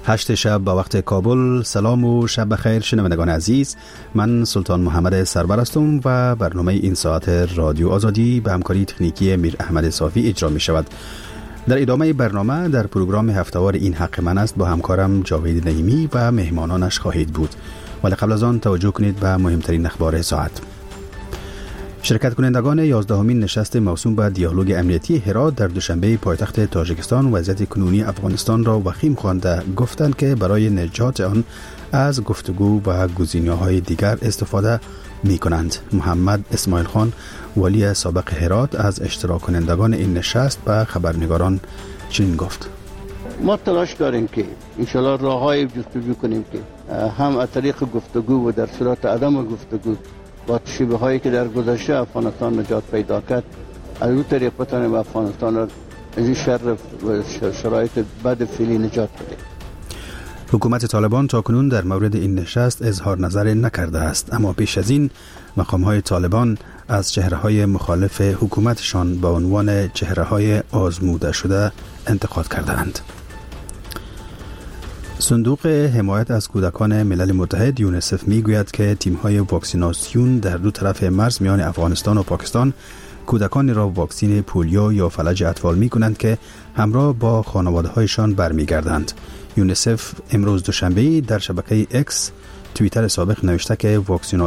8 شب با وقت کابل. سلام و شب بخیر شنوندگان عزیز. من سلطان محمد سرور هستم و برنامه این ساعت رادیو آزادی به همکاری تکنیکی میر احمد صافی اجرا می شود. در ادامه برنامه در پروگرام هفته‌وار این حق من است با همکارم جاوید نعیمی و مهمانانش خواهید بود. ولی قبل از آن توجه کنید به مهمترین اخبار ساعت. شرکت کنندگان 11مین نشست موسوم به دیالوگ امنیتی هرات در دوشنبه پایتخت تاجیکستان وضعیت کنونی افغانستان را وخیم خوانده گفتند که برای نجات آن از گفتگو و گزینه‌های دیگر استفاده می‌کنند. محمد اسماعیل خان والی سابق هرات از اشتراک کنندگان این نشست به خبرنگاران چنین گفت: ما تلاش داریم که انشالله راه‌های جستجو کنیم که هم از طریق گفتگو و در صورت عدم گفتگو با تشبیه هایی که در گذشته افغانستان نجات پیدا کرد از اون طریق بتانیم افغانستان را از این شر و شرایط بد فعلی نجات بده. حکومت طالبان تاکنون در مورد این نشست اظهار نظر نکرده است، اما پیش از این مقام‌های طالبان از چهره‌های مخالف حکومتشان به عنوان چهره‌های آزموده شده انتقاد کردند. صندوق حمایت از کودکان ملل متحد یونیسف میگوید که تیم‌های واکسیناسیون در دو طرف مرز میان افغانستان و پاکستان کودکانی را واکسین پولیو یا فلج اطفال می‌کنند که همراه با خانواده‌هایشان برمیگردند. یونیسف امروز دوشنبه در شبکه اکس توییتر سابق نوشته که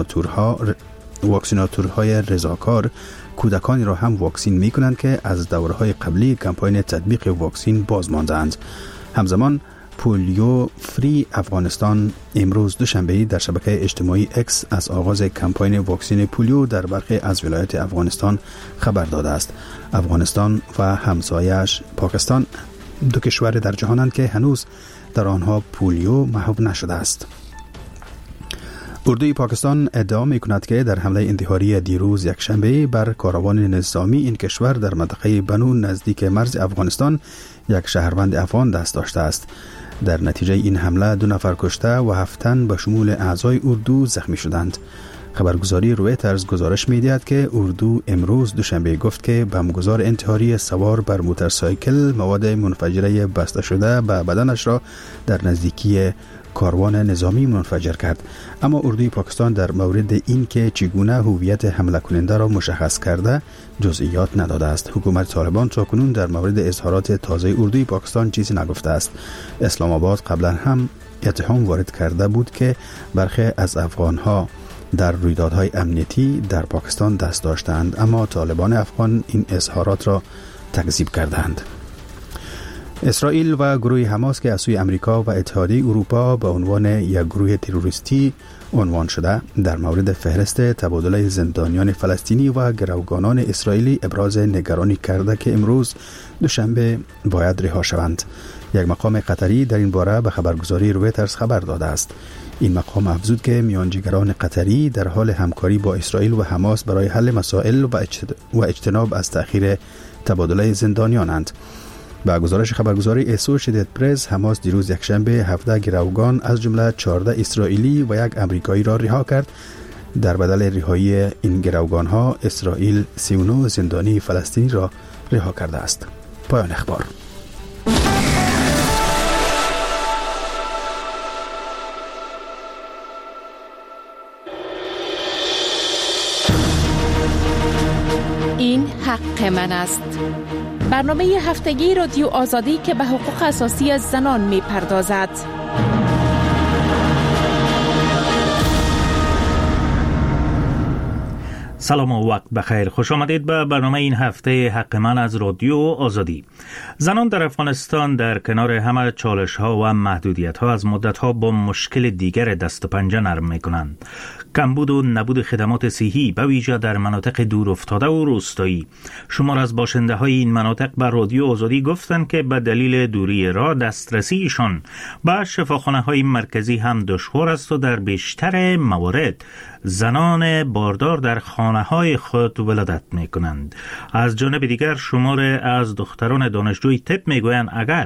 واکسیناتورهای رضاکار کودکانی را هم واکسین می‌کنند که از دوره‌های قبلی کمپاین تطبیق واکسین باز ماندند. همزمان پولیو فری افغانستان امروز دوشنبه در شبکه اجتماعی اکس از آغاز کمپاین واکسین پولیو در برخی از ولایات افغانستان خبر داده است. افغانستان و همسایه‌اش پاکستان دو کشور در جهانند که هنوز در آنها پولیو محو نشده است. اردوی پاکستان ادعا می‌کند که در حمله انتحاری دیروز یکشنبه بر کاروان نظامی این کشور در منطقه بنو نزدیک مرز افغانستان یک شهروند افغان دست داشته است. در نتیجه این حمله 2 نفر کشته و 7 تن به شمول اعضای اردو زخمی شدند. خبرگزاری رویترز گزارش می‌دهد که اردو امروز دوشنبه گفت که بمبگذار انتحاری سوار بر موتورسایکل مواد منفجره بسته شده به بدنش را در نزدیکی کاروان نظامی منفجر کرد. اما اردوی پاکستان در مورد این که چگونه هویت حمله کننده را مشخص کرده جزئیات نداده است. حکومت طالبان تاکنون در مورد اظهارات تازه اردوی پاکستان چیزی نگفته است. اسلام آباد قبلا هم اتهام وارد کرده بود که برخی از افغانها در رویدادهای امنیتی در پاکستان دست داشتند، اما طالبان افغان این اظهارات را تکذیب کردند. اسرائیل و گروه حماس که از سوی امریکا و اتحادیه اروپا به عنوان یک گروه تروریستی عنوان شده در مورد فهرست تبادل زندانیان فلسطینی و گروگانان اسرائیلی ابراز نگرانی کرده که امروز دوشنبه باید رها شوند. یک مقام قطری در این باره به خبرگزاری رویترز خبر داده است. این مقام افزود که میانجیگران قطری در حال همکاری با اسرائیل و حماس برای حل مسائل و اجتناب از تأخیر تبادل زندانیانند. با گزارش خبرگزاری اسوشیتد پرس، حماس دیروز یکشنبه 17 گروگان از جمله 14 اسرائیلی و یک امریکایی را رها کرد. در بدل رهایی این گروگان‌ها اسرائیل 39 زندانی فلسطینی را رها کرده است. پایان اخبار. این حق من است. برنامه هفتگی رادیو آزادی که به حقوق اساسی زنان می پردازد. سلام و وقت بخیر. خوش آمدید به برنامه این هفته حق من از رادیو آزادی. زنان در افغانستان در کنار همه چالش ها و محدودیت ها از مدت ها با مشکل دیگر دست و پنجه نرم می کنند. کمبود و نبود خدمات صحی به ویژه در مناطق دور افتاده و روستایی. شمار از باشنده های این مناطق به رادیو آزادی گفتند که به دلیل دوری راه دسترسیشان به شفاخانه های مرکزی هم دشوار است و در بیشتر موارد زنان باردار در خانه های خود ولادت می کنند. از جانب دیگر شمار از دختران دانشجوی طب می گویند اگر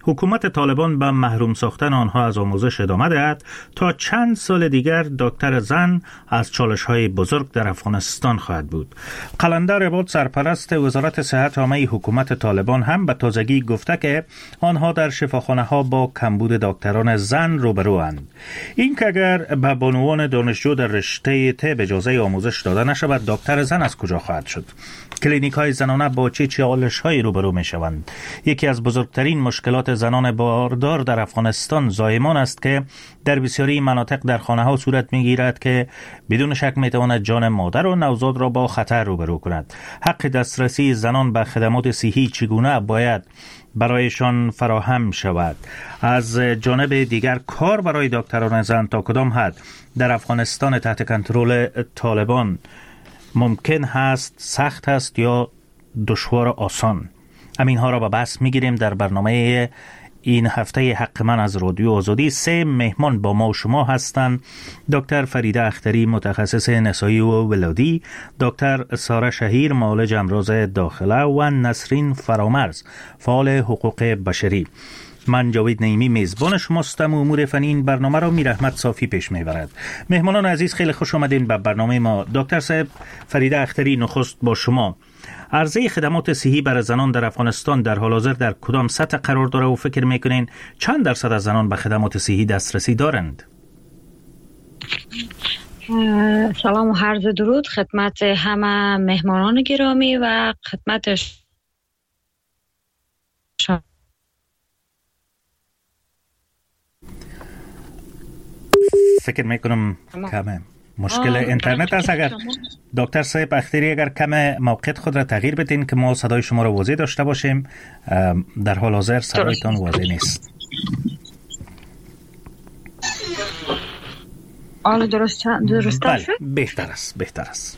حکومت طالبان به محروم ساختن آنها از آموزش ادامه دهد تا چند سال دیگر دکتر زن از چالش‌های بزرگ در افغانستان خواهد بود. قلندر عباد سرپرست وزارت صحت عامه حکومت طالبان هم به تازگی گفته که آنها در شفاخانه‌ها با کمبود دکتران زن روبروند. این که اگر به بانوان دانشجو در رشته طب اجازه آموزش داده نشود، دکتر زن از کجا خواهد شد؟ کلینیک‌های زنانه با چه چالش‌هایی روبرو می‌شوند؟ یکی از بزرگترین مشکلات زنان باردار در افغانستان زایمان است که در بسیاری مناطق در خانه‌ها صورت می‌گیرد که بدون شک می‌تواند جان مادر و نوزاد را با خطر روبرو کند. حق دسترسی زنان به خدمات صحی چگونه باید برایشان فراهم شود؟ از جانب دیگر کار برای دکتران زن تا کدام حد در افغانستان تحت کنترل طالبان ممکن هست، سخت است یا دشوار آسان؟ همین ها را به بحث میگیریم در برنامه این هفته حق من از رادیو آزادی. 3 مهمان با ما و شما هستند: دکتر فریده اختری متخصص نسایی و ولادی، دکتر ساره شهیر معالج امراض داخله و نسرین فرامرز فعال حقوق بشری. من جاوید نعیمی میزبان شماستم و امور فنی این برنامه را میر احمد صافی پیش میبرد. مهمانان عزیز خیلی خوش آمدین به برنامه ما. دکتر صاحب فریده اختری، نخست با شما. عرضه خدمات صحی برای زنان در افغانستان در حال حاضر در کدام سطح قرار داره و فکر میکنین چند درصد از زنان به خدمات صحی دسترسی دارند؟ سلام و عرض درود خدمت همه مهمانان گرامی و خدمت فکر میکنم کمه مشکل اینترنت است. اگر دکتر صاحب اختری اگر کم موقعیت خود را تغییر بدین که ما صدای شما را واضح داشته باشیم. در حال حاضر صدایتان واضح نیست. آن درست بله، بهتر است.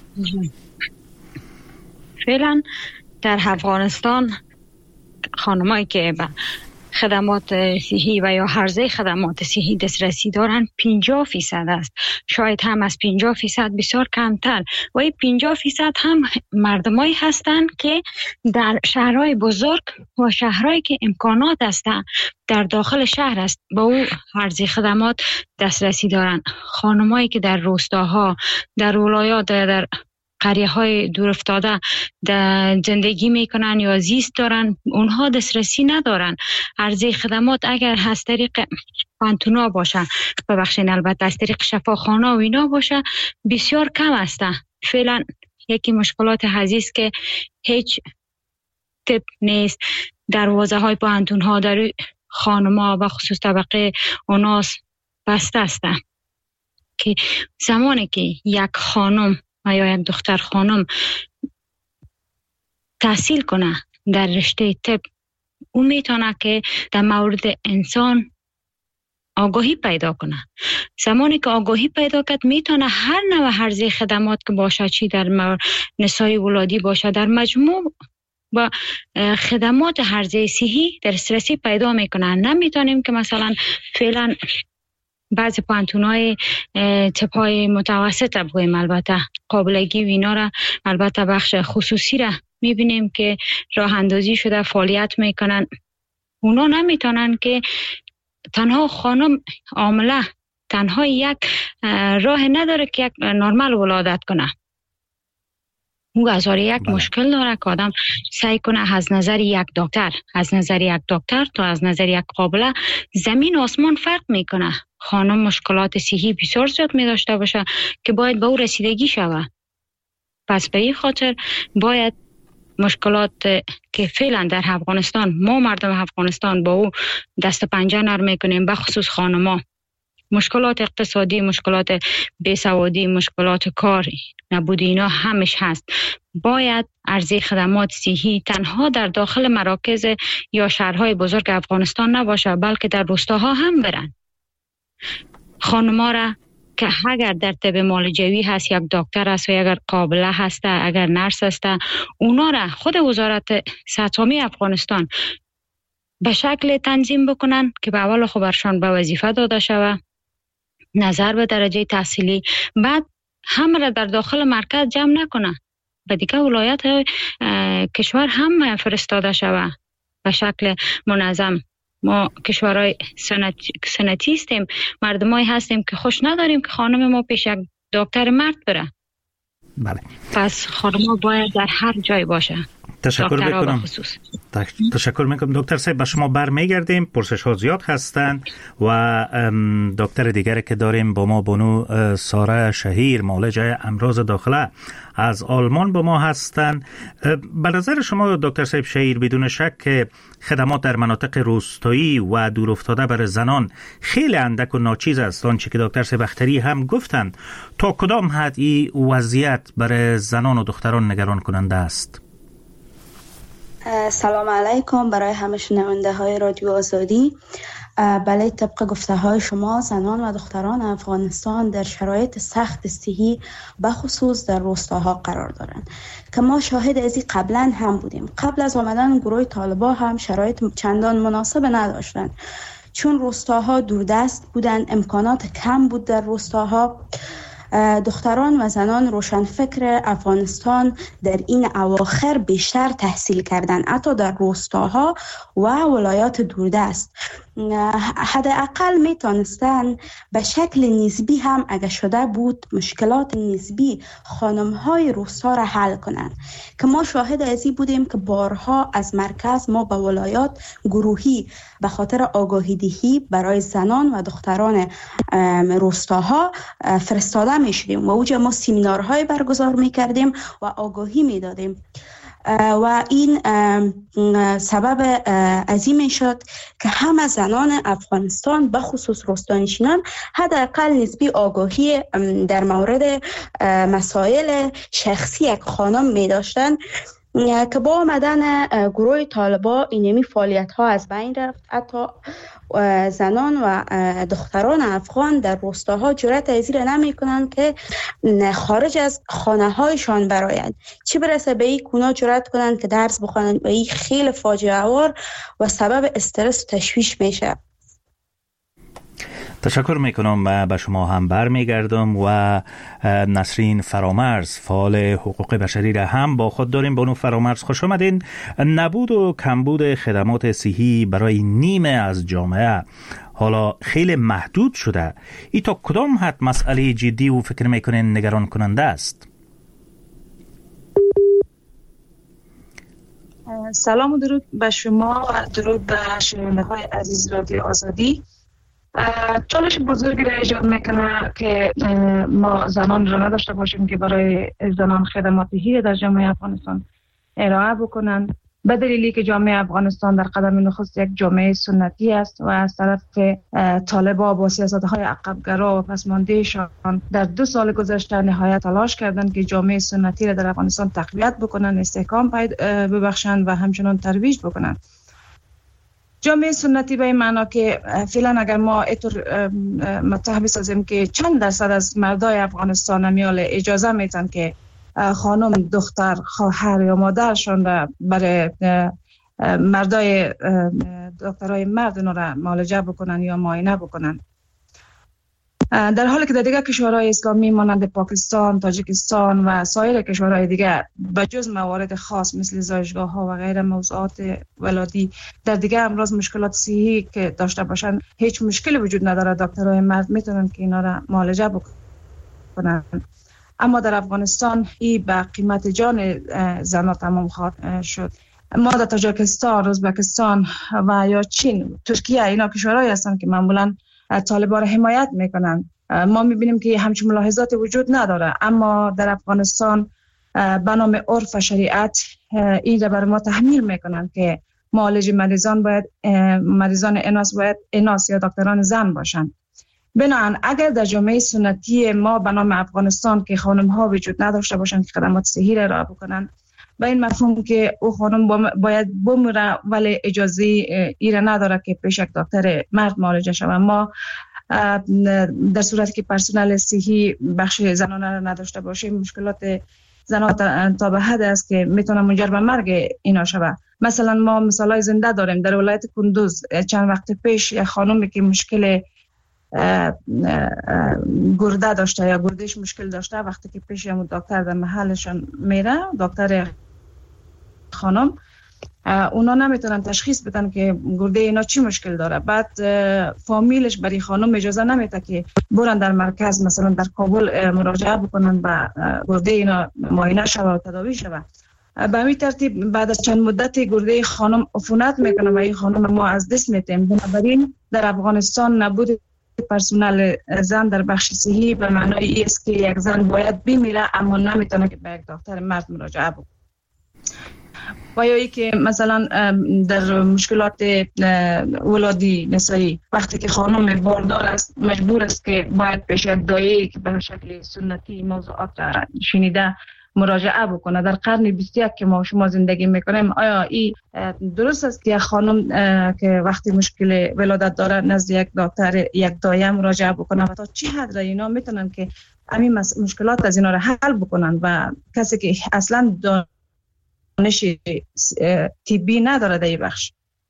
فعلا در افغانستان خانمایی که به خدمات صحی و یا حرزه خدمات صحی دسترسی دارن 50% است. شاید هم از 50% بسیار کمتر و این 50% هم مردمایی هستند که در شهرهای بزرگ و شهرهایی که امکانات هستند در داخل شهر است با او حرزه خدمات دسترسی دارن. خانمایی که در روستاها، در ولایات، در قریه های دور افتاده در زندگی میکنن یا زیست دارن، اونها دسترسی ندارن. عرضه خدمات اگر از طریق پانتونا باشه، ببخشید البته از طریق شفاخانه و اینا باشه، بسیار کم است. فعلا یکی مشکلات عزیز که هیچ تپ نیست. دروازه های پانتونها در خانما و خصوص طبقه اوناس بسته است که زمانی که یک خانم و یا یک دختر خانم تحصیل کنه در رشته طب، اون میتونه که در مورد انسان آگاهی پیدا کنه. زمانی که آگاهی پیدا کرد میتونه هر نوع حرزه خدمات که باشه، چی در نسای ولادی باشه، در مجموع با خدمات حرزه صحی دسترسی پیدا میکنه. نمیتونیم که مثلا فعلا بعضی پانتونای تپای متوسط بگویم، البته قابلگی و اینا را، البته بخش خصوصی را میبینیم که راه اندازی شده فعالیت میکنن. اونا نمیتونن که تنها خانم عامله تنها یک راه نداره که یک نرمال ولادت کنه. او یک مشکل داره که آدم سعی کنه از نظر یک دکتر تا از نظر یک قابله زمین آسمان فرق میکنه. خانم مشکلات صحی بسیار زیاد می داشته باشه که باید به او رسیدگی شود. پس به این خاطر باید مشکلات که فعلا در افغانستان ما مردم افغانستان با او دست پنجه نرم میکنیم، به خصوص خانما، مشکلات اقتصادی، مشکلات بیسوادی، مشکلات کار نبود، اینا همش هست. باید عرضه خدمات صحی تنها در داخل مراکز یا شهرهای بزرگ افغانستان نباشه، بلکه در روستاها هم برن. خانما را که اگر در طب معالجوی هست، یک دکتر هست و اگر قابله هست، اگر نرس هست، اونا را خود وزارت صحت عامه افغانستان به شکل تنظیم بکنن که به اول خو برشان به وظیفه داده شود، نظر به درجه تحصیلی، بعد همه را در داخل مرکز جمع نکنه، به دیگه ولایت کشور هم فرستاده شود به شکل منظم. ما کشورهای سنتی هستیم، مردمایی هستیم که خوش نداریم که خانم ما پیش یک دکتر مرد بره. بله. پس خانم باید در هر جای باشه. تشکر میکنم. تشکر میکنم دکتر صاحب. به شما برمیگردیم، پرسش ها زیاد هستند و دکتر دیگر که داریم با ما بانو ساره شهیر، معالجه امراض داخله از آلمان با ما هستند. به نظر شما دکتر صاحب شهیر بدون شک که خدمات در مناطق روستایی و دورافتاده برای زنان خیلی اندک و ناچیز است، آنچه که دکتر صاحب اختری هم گفتند. تا کدام حد این وضعیت برای زنان و دختران نگران کننده است؟ سلام علیکم برای همه شنونده های رادیو آزادی. بله، طبق گفته های شما زنان و دختران افغانستان در شرایط سخت صحی بخصوص در روستاها قرار دارند که ما شاهد از این قبلا هم بودیم. قبل از آمدن گروه طالبان هم شرایط چندان مناسب نداشتند، چون روستاها دوردست بودند، امکانات کم بود در روستاها. دختران و زنان روشنفکر افغانستان در این اواخر بیشتر تحصیل کردند، حتی در روستاها و ولایات دوردست. حداقل میتونستن به شکل نسبی هم اگه شده بود مشکلات نسبی خانم‌های روستا را حل کنند، که ما شاهد ازی بودیم که بارها از مرکز ما به ولایات گروهی به خاطر آگاهی دهی برای زنان و دختران روستاها فرستاده میشدیم و اوجا ما سمینارهای برگزار میکردیم و آگاهی میدادیم و این سبب عظیم شد که همه زنان افغانستان به خصوص روستانشینان حداقل نسبی آگاهی در مورد مسائل شخصی یک خانم می داشتن، که با آمدن گروه طالبان اینمی فعالیت ها از بین رفت. حتی زنان و دختران افغان در روستاها جرأت ازیر نمی کنند که خارج از خانه هایشان برآیند، چه برسه به این کونا جرأت کنند که درس بخوانند. و این خیلی فاجعه آور و سبب استرس و تشویش میشه. تشکر میکنم. به شما هم برمیگردم و نسرین فرامرز فعال حقوق بشری را هم با خود داریم. بانو فرامرز خوش آمدین. نبود و کمبود خدمات صحی برای نیمه از جامعه حالا خیلی محدود شده. ای تا کدام حد مسئله جدی و فکر میکنین نگران کننده است؟ سلام و درود به شما و درود به شنونده های عزیز رادیو آزادی. چالش بزرگی را ایجاد میکنه که ما زنان را نداشته باشیم که برای زنان خدمات صحی در جامعه افغانستان ارائه بکنن، به دلیلی که جامعه افغانستان در قدم نخست یک جامعه سنتی است و از طرف طالبان با سیاست‌های عقب‌گرا و پسماندهشان در 2 سال گذشته نهایت تلاش کردند که جامعه سنتی را در افغانستان تقویت بکنن، استحکام ببخشند و همچنان ترویج بکنن. جامعه سنتی به این معنا که فعلا اگر ما اینطور مطرح بسازیم که چند درصد از مردای افغانستان میال اجازه میتن که خانم، دختر، خواهر یا مادرشان را برای مردای دکترای مرد اونا را معالجه بکنن یا معاینه بکنن، در حالی که در دیگر کشورهای اسلامی مانند پاکستان، تاجیکستان و سایر کشورهای دیگر به جز موارد خاص مثل زایشگاه ها و غیر موضوعات ولادی در دیگر امراض مشکلات صحی که داشته باشند هیچ مشکلی وجود نداره، دکترای مرد میتونن که اینا را معالجه بکنن. اما در افغانستان این به قیمت جان زنها تمام خواهد شد. ما در تاجیکستان، ازبکستان و یا چین، ترکیه، اینا کشورهایی هستند که معمولا طالبان را حمایت میکنن. ما میبینیم که همچون ملاحظات وجود نداره، اما در افغانستان به نام عرف و شریعت این را بر ما تحمیل میکنن که معالج مریضان اناث باید اناث یا دکتران زن باشند. بنابراین اگر در جامعه سنتی ما به نام افغانستان که خانم ها وجود نداشته باشند که خدمات صحی را ارائه بکنن، با این مفهوم که او خانم باید بمیره ولی اجازه ایره نداره که پیش یک دکتر مرد معالجه شود. ما در صورتی که پرسنل صحی بخش زنانه را نداشته باشیم مشکلات زنان تا به حد است که میتونه منجر به مرگ اینا شود. مثلا ما مثالای زنده داریم. در ولایت کندوز چند وقت پیش یک خانمی که مشکل گرده داشته یا گردش مشکل داشته، وقتی که پیش دکتر در محلشان میره، دکتر خانم اونا نمیتونن تشخیص بدن که گرده اینا چی مشکل داره. بعد فامیلش برای خانم اجازه نمیده که برن در مرکز مثلا در کابل مراجعه بکنن و گرده اینا معاینه شوه و تداوی شوه. به همین ترتیب بعد از چند مدتی گرده خانم عفونت میکنه و این خانم ما از دست میتیم. بنابراین در افغانستان نبود پرسنل زن در بخش صحی به معنای ای است که یک زن باید بمیره اما نمیتونه که به یک دکتر مرد مراجعه بکنه. و یا ای که مثلا در مشکلات ولادی نسایی وقتی که خانم باردار است مجبور است که باید پیش یک دایه‌ای که به شکل سنتی موضوعات شنیده مراجعه بکنه. در قرن 21 که ما شما زندگی میکنیم آیا این درست است که خانم که وقتی مشکل ولادت داره نزد یک دکتر یک دایه مراجعه بکنه و تا چه حد اینا میتونن که همین مشکلات از اینا رو حل بکنن و کسی که اصلا دانش طبی نداره در این بخش؟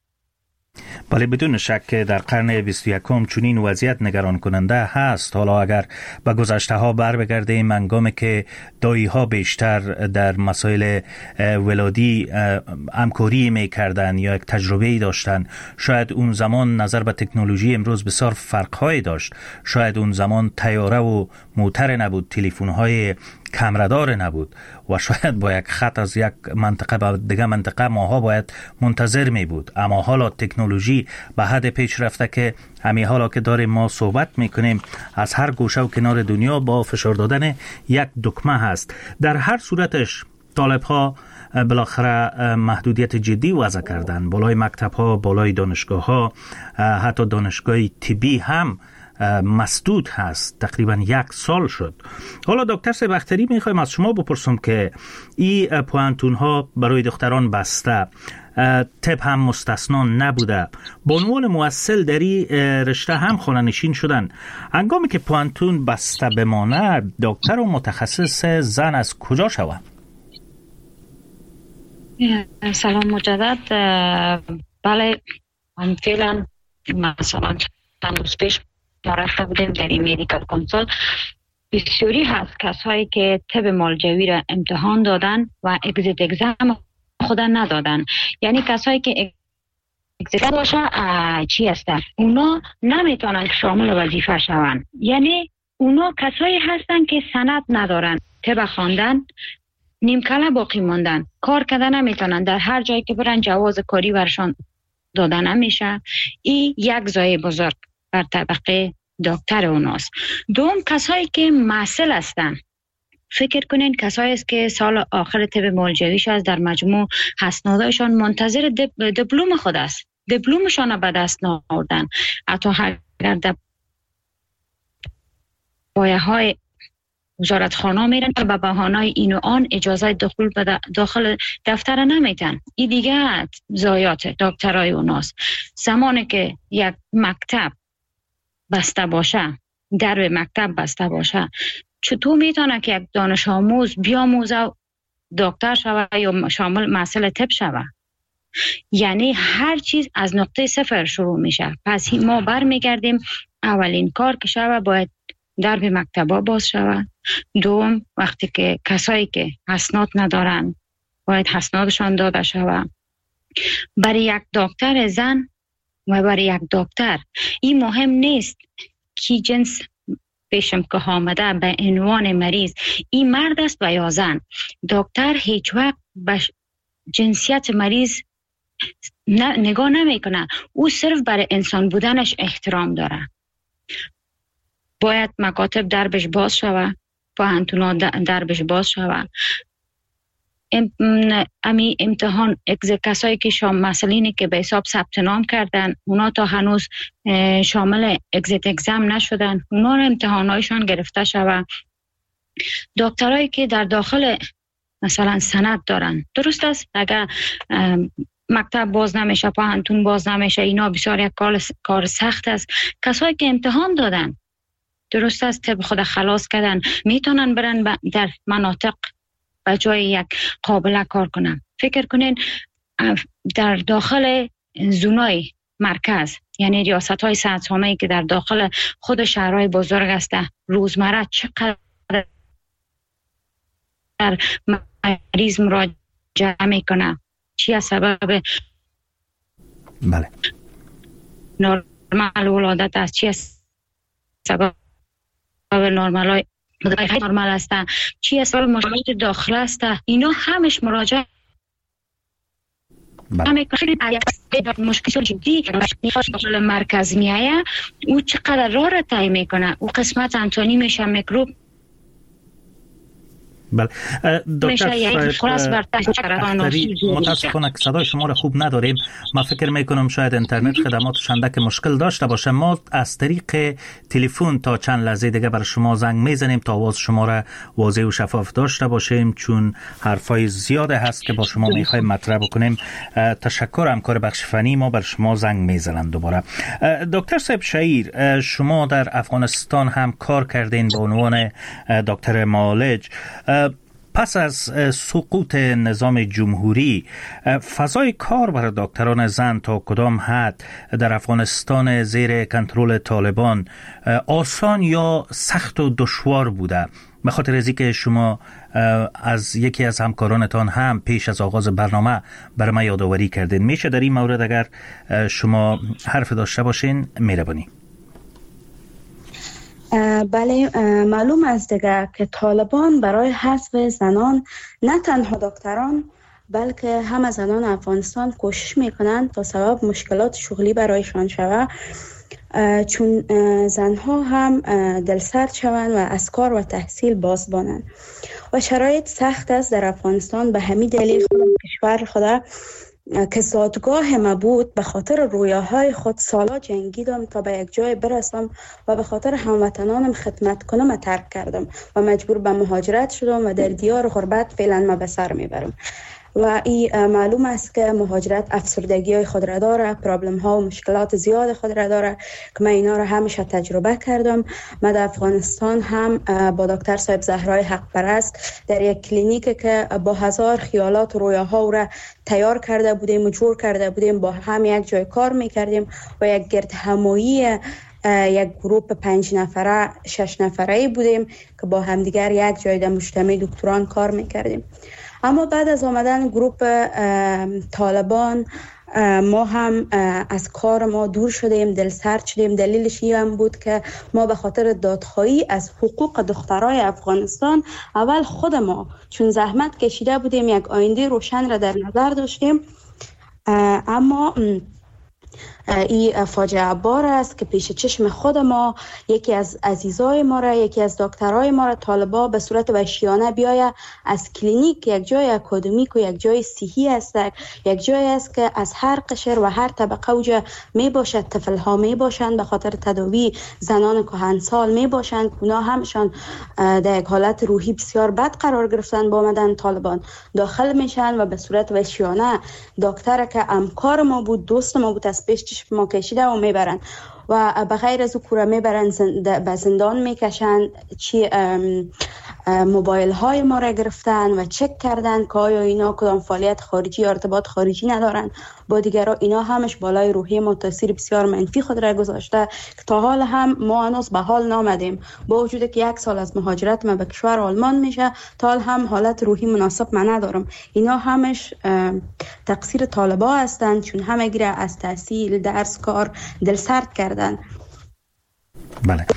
بله بدون شک در قرن 21 چنین وضعیت نگران کننده هست. حالا اگر به گذشته ها بر بگردیم هنگامی که دایی ها بیشتر در مسائل ولادی همکاری میکردن یا یک تجربه داشتن، شاید اون زمان نظر به تکنولوژی امروز بسیار فرق‌هایی داشت. شاید اون زمان طیاره و موتر نبود، تلفن های کمردار نبود و شاید با یک خط از یک منطقه به دیگه منطقه ماها باید منتظر می بود. اما حالا تکنولوژی به حد پیش رفته که همین حالا که داریم ما صحبت میکنیم از هر گوشه و کنار دنیا با فشار دادن یک دکمه هست. در هر صورتش طالب ها بالاخره محدودیت جدی وضع کردن. بالای مکتب ها، بالای دانشگاه ها، حتی دانشگاه طبی هم مسدود هست. تقریبا 1 سال شد. حالا دکتر سبختری میخوایم از شما بپرسم که این پوانتون ها برای دختران بسته، طب هم مستثنا نبوده، به عنوان موصل در این رشته هم خانه‌نشین شدن. هنگامی که پوانتون بسته بمانه دکتر و متخصص زن از کجا شود؟ سلام مجدد. بله فعلا مثلا چند روز پیش ما رفته بودیم در این مدیکال کنسول. بسیاری هست کسایی که طب مالجوی را امتحان دادن و اگزیت اگزام خدا ندادن. یعنی کسایی که اگزیت باشه چی هستن؟ اونا نمیتونن شامل وظیفه شون. یعنی اونا کسایی هستن که سند ندارن، طب خواندن نیمکله باقی موندن، کار کردن نمیتونن، در هر جایی که برن جواز کاری برشان دادن نمیشه. این یک زایه بزرگ بر طبقه دکتر اوناست. دوم کسایی که محصل هستن. فکر کنین کسایی است که سال آخر طب مالجویش است، در مجموع اسنادشان منتظر دیپلم خود است، دیپلمشان به دست نآوردن. حتی اگر در پایه‌های وزارتخانه میرن به بهانه این و آن اجازه دخول به داخل دفتر نمیدن. این دیگه ضایعات دکترای اوناست. زمانی که یک مکتب بسته باشه، در مکتب بسته باشه، چطور میتونه که یک دانش آموز بیاموزه و دکتر شوه یا شامل مسئله طب شوه؟ یعنی هر چیز از نقطه صفر شروع میشه. پس ما برمیگردیم اولین کار که شوه باید در به مکتبا باز شود. دوم وقتی که کسایی که اسناد ندارن باید اسنادشان داده شود. برای یک دکتر زن و برای یک دکتر این مهم نیست کی جنس پیشم که آمده به عنوان مریض این مرد است و یا زن. دکتر هیچ وقت به جنسیت مریض نگاه نمی کنه. او صرف برای انسان بودنش احترام داره. باید مکاتب دربش باز شوه، پوهنتونا دربش باز شوه. امی امتحان کسایی که مسئولینی که به حساب ثبت نام کردن اونا تا هنوز شامل اگزیت اگزام نشدن، اونا رو امتحانایشان گرفته شوه. دکترایی که در داخل مثلا سند دارن، درست است اگر مکتب باز نمیشه، پوهنتون باز نمیشه، اینا بسیار یک کار سخت است. کسایی که امتحان دادن، درست است طب خود خلاص کردن، میتونن برن در مناطق به جای یک قابله کار کنن. فکر کنین در داخل زونای مرکز، یعنی ریاست های صحت‌عامه‌ای که در داخل خود شهرهای بزرگ است، روزمره چقدر مریض مراجعه میکنه. چی سبب بله نرمال ولادت است، چی سبب نرمال است، چی سبب مشکلات داخل است، اینا همش مراجعه همه مشکل جدی داخل مرکز میایه، او چقدر راه را طی میکنه، او قسمت انتونی میشه میکروب. بله دکتر اختری متاسفانه که صدای شما را خوب نداریم. ما فکر میکنم شاید اینترنت خدماتش اندک مشکل داشته باشه. ما از طریق تلفن تا چند لحظه دیگه برای شما زنگ میزنیم تا آواز شما را واضح و شفاف داشته باشیم، چون حرفای زیاده هست که با شما میخوایم مطرح بکنیم. تشکر همکار بخش فنی ما بر شما زنگ میزنن دوباره. دکتر صاحب شهیر، شما در افغانستان هم کار کردین به عنوان دکتر معالج. پس از سقوط نظام جمهوری فضای کار برای دکتران زن تا کدام حد در افغانستان زیر کنترل طالبان آسان یا سخت و دشوار بوده؟ به خاطر از اینکه شما از یکی از همکارانتان هم پیش از آغاز برنامه برای ما یادآوری کردین، میشه در این مورد اگر شما حرف داشته باشین مهربانی؟ بله، معلوم است دیگه که طالبان برای حذف زنان نه تنها دکتران بلکه همه زنان افغانستان کوشش میکنند تا سبب مشکلات شغلی برایشان شود، چون زنها هم دلسرد شوند و از کار و تحصیل باز بانند و شرایط سخت است در افغانستان. به همین دلیل کشور خدا که زادگاه ما بود به خاطر رویاهای خود سالا جنگیدم تا به یک جای برسم و به خاطر هموطنانم خدمت کنم و ترک کردم و مجبور به مهاجرت شدم و در دیار غربت فعلا ما به سر میبرم. و این معلوم است که مهاجرت افسردگی های خود را داره، پرابلم ها و مشکلات زیاد خود را داره که من اینا را همیشه تجربه کردم. من در افغانستان هم با دکتر صاحب زهرای حق پرست در یک کلینیک که با هزار خیالات و رویاها را تیار کرده بودیم و جور کرده بودیم با هم یک جای کار میکردیم و یک گرد همایی یک گروپ 5 نفره 6 نفره بودیم که با همدیگر یک جای در مجتمع دکتران کار میکردیم. اما بعد از آمدن گروپ طالبان ما هم از کار ما دور شدیم، دلسرد شدیم. دلیلش این هم بود که ما به خاطر دادخواهی از حقوق دخترای افغانستان اول خود ما چون زحمت کشیده بودیم یک آینده روشن را در نظر داشتیم، اما این فاجعه بار است که پیش چشم خود ما یکی از عزیزای ما را، یکی از دکترای ما را طالبا به صورت وحشیانه بیایه از کلینیک، یک جای اکادمیک و یک جای صحی است، یک جای است که از هر قشر و هر طبقه اوجا می باشد، طفل ها می باشند به خاطر تداوی، زنان کهنسال می باشند، اونا همشان در یک حالت روحی بسیار بد قرار گرفتن. با آمدن طالبان داخل میشن و به صورت وحشیانه دکتر که همکار ما بود، دوست ما بود، از پیش ما کشیده و میبرن و به غیر از او کوره میبرن به زندان میکشن. چی موبایل های ما را گرفتن و چک کردن که آیا اینا کدام فعالیت خارجی یا ارتباط خارجی ندارن با دیگران. اینا همش بالای روحی ما تاثیر بسیار منفی خود را گذاشته که تا حال هم ما هنوز به حال نامدیم، با وجود که 1 سال از مهاجرت ما به کشور آلمان میشه تا حال هم حالت روحی مناسب من ندارم. اینا همش تقصیر طالبا هستند چون همه گیره از تحصیل، درس، کار دلسرد کردن. بله،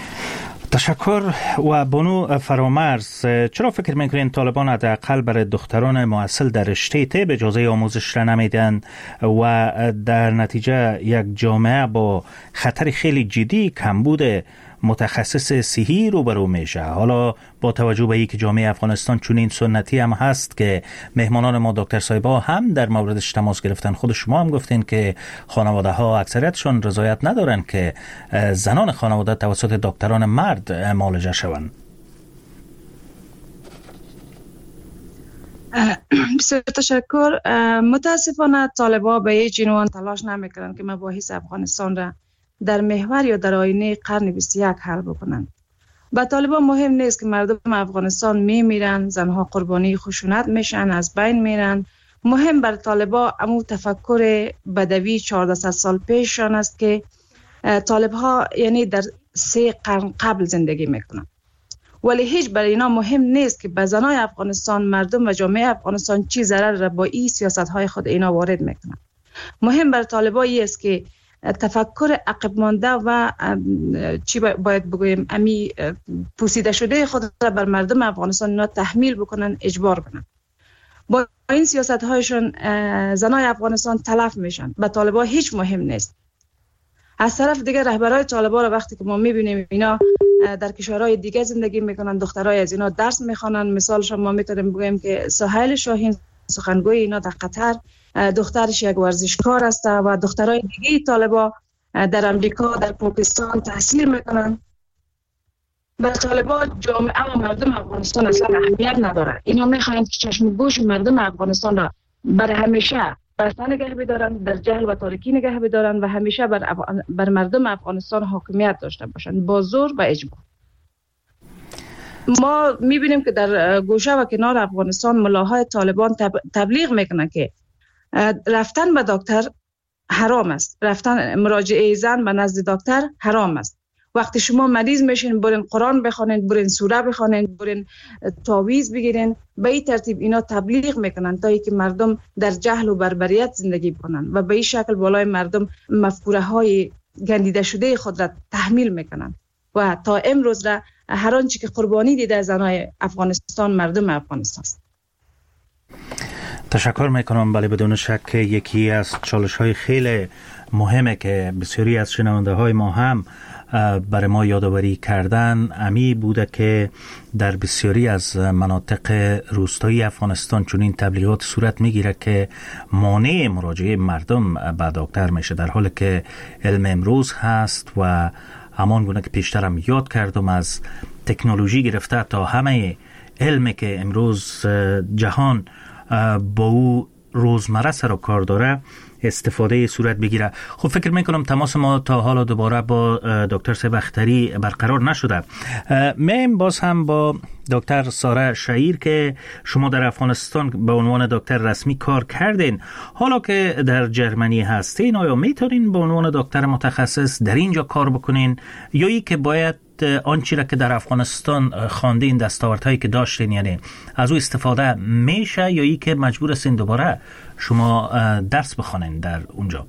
تشکر. و بانو فرامرز، چرا فکر میکنین طالبان حداقل برای دختران محصل در رشته طب اجازه آموزش را نمیدن و در نتیجه یک جامعه با خطر خیلی جدی کمبود متخصص صحی روبرو میشه؟ حالا با توجه به اینکه جامعه افغانستان چنین سنتی هم هست که مهمانان ما دکتر صاحبا هم در موردش تماس گرفتن، خود شما هم گفتین که خانواده ها اکثریتشون رضایت ندارن که زنان خانواده توسط دکتران مرد معالجه شوند. بسیار تشکر. متاسفانه طالبا به هیچ عنوان تلاش نمیکنن که مباحث افغانستان را در محور یا در آینه قرن 21 حل بکنند. با طالبان مهم نیست که مردم افغانستان میمیرن، زنها قربانی خشونت میشن، از بین میرن. مهم بر طالبا امو تفکر بدوی 1400 سال پیششان است که طالبها یعنی در 3 قرن قبل زندگی میکنن. ولی هیچ برای اینا مهم نیست که به زنای افغانستان، مردم و جامعه افغانستان چی ضرر را با این سیاست‌های خود اینا وارد میکنن. مهم بر طالبان است که تفکر عقب مانده و چی باید بگویم امی پوسیده شده خود را بر مردم افغانستان اینا تحمیل بکنن، اجبار کنن. با این سیاست هایشون زنای افغانستان تلف میشن. به طالبان هیچ مهم نیست. از طرف دیگه رهبرای طالبان را وقتی که ما میبینیم اینا در کشورهای دیگه زندگی میکنن، دخترای از اینا درس میخوانن. مثالش ما میتونیم بگیم که سهیل شاهین سخنگوی اینا در قطر، دخترش یک ورزشکار است و دخترای دیگه طالبان در امریکا، در پاکستان تحصیل میکنن. برای طالبان جامعه و مردم افغانستان اصلا اهمیت نداره. اینا میخواین که چشم گوش مردم افغانستان را برای همیشه بسته نگه بدارن، در جهل و تاریکی نگه بدارن و همیشه بر مردم افغانستان حاکمیت داشته باشن با زور و اجبار. ما میبینیم که در گوشه و کنار افغانستان ملاهای طالبان تبلیغ میکنن که رفتن به دکتر حرام است، رفتن مراجعه زن به نزد دکتر حرام است. وقتی شما مریض میشین برین قرآن بخونین، برین سوره بخونین، برین تعویض بگیرین. به این ترتیب اینا تبلیغ میکنن تا اینکه مردم در جهل و بربریت زندگی کنن و به این شکل بالای مردم مفکوره های گندیده شده خود را تحمیل میکنن و تا امروز را هر آنچه که قربانی دیده زنای افغانستان مردم افغانستان است. تشکر میکنم. بله بدون شک یکی از چالش‌های خیلی مهمه که بسیاری از شنونده های ما هم برای ما یادآوری کردن امی بوده که در بسیاری از مناطق روستایی افغانستان چنین تبلیغات صورت میگیره که مانع مراجعه مردم به دکتر میشه، در حالی که علم امروز هست و همان گونه که پیشترم یاد کردم از تکنولوژی گرفته تا همه علمی که امروز جهان با او روزمره سر و کار داره استفاده صورت بگیره. خب فکر میکنم تماس ما تا حالا دوباره با دکتر صاحب اختری برقرار نشده. میم باز هم با دکتر ساره شعیر که شما در افغانستان به عنوان دکتر رسمی کار کردین، حالا که در جرمنی هستین آیا میتونین به عنوان دکتر متخصص در اینجا کار بکنین یا ای که باید آنچه را که در افغانستان خواندین، دستاوردهایی که داشتین، یعنی از او استفاده میشه یا ای که مجبور هستین دوباره شما درس بخونین در اونجا؟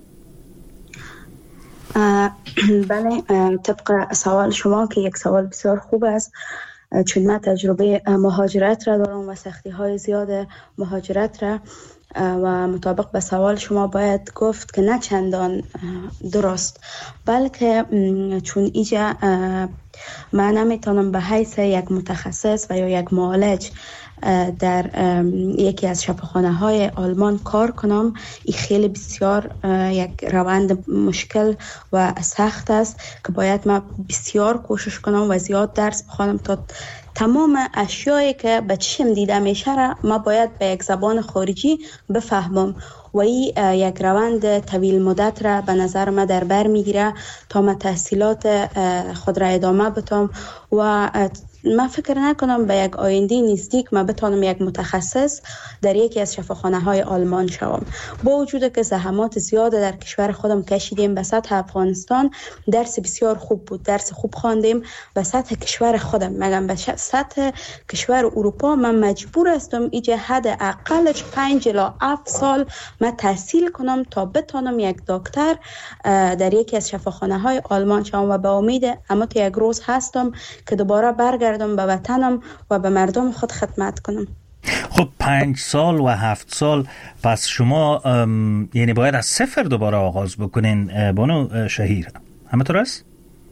بله، طبق سوال شما که یک سوال بسیار خوب است، چون من تجربه مهاجرت را دارم و سختی های زیاد مهاجرت را و مطابق به سوال شما باید گفت که نه چندان درست، بلکه چون اینجا من نمیتونم به حیث یک متخصص و یا یک معالج در یکی از شفاخانه های آلمان کار کنم. این خیلی بسیار یک روند مشکل و سخت است که باید من بسیار کوشش کنم و زیاد درس بخوانم تا تمام اشیایی که به چشم دیده میشه را ما باید به یک زبان خارجی بفهمم و این یک روند طویل مدت را به نظر ما در بر میگیره تا ما تحصیلات خود را ادامه بدم و من فکر نکنم به یک آینده نزدیک من بتونم یک متخصص در یکی از شفاخانه های آلمان شوم. با وجود که زحمات زیاد در کشور خودم کشیدیم، به سطح افغانستان درس بسیار خوب بود، درس خوب خواندیم. به سطح کشور خودم مگم به سطح کشور اروپا من مجبور هستم اینجا حداقلش 5 الی 7 سال من تحصیل کنم تا بتونم یک دکتر در یکی از شفاخانه های آلمان شوم و به امید اما یک روز هستم که دوباره برگردم به وطنم و به مردم خود خدمت کنم. خب 5 سال و 7 سال پس شما یعنی باید از صفر دوباره آغاز بکنین بانو شهیر، همینطور است؟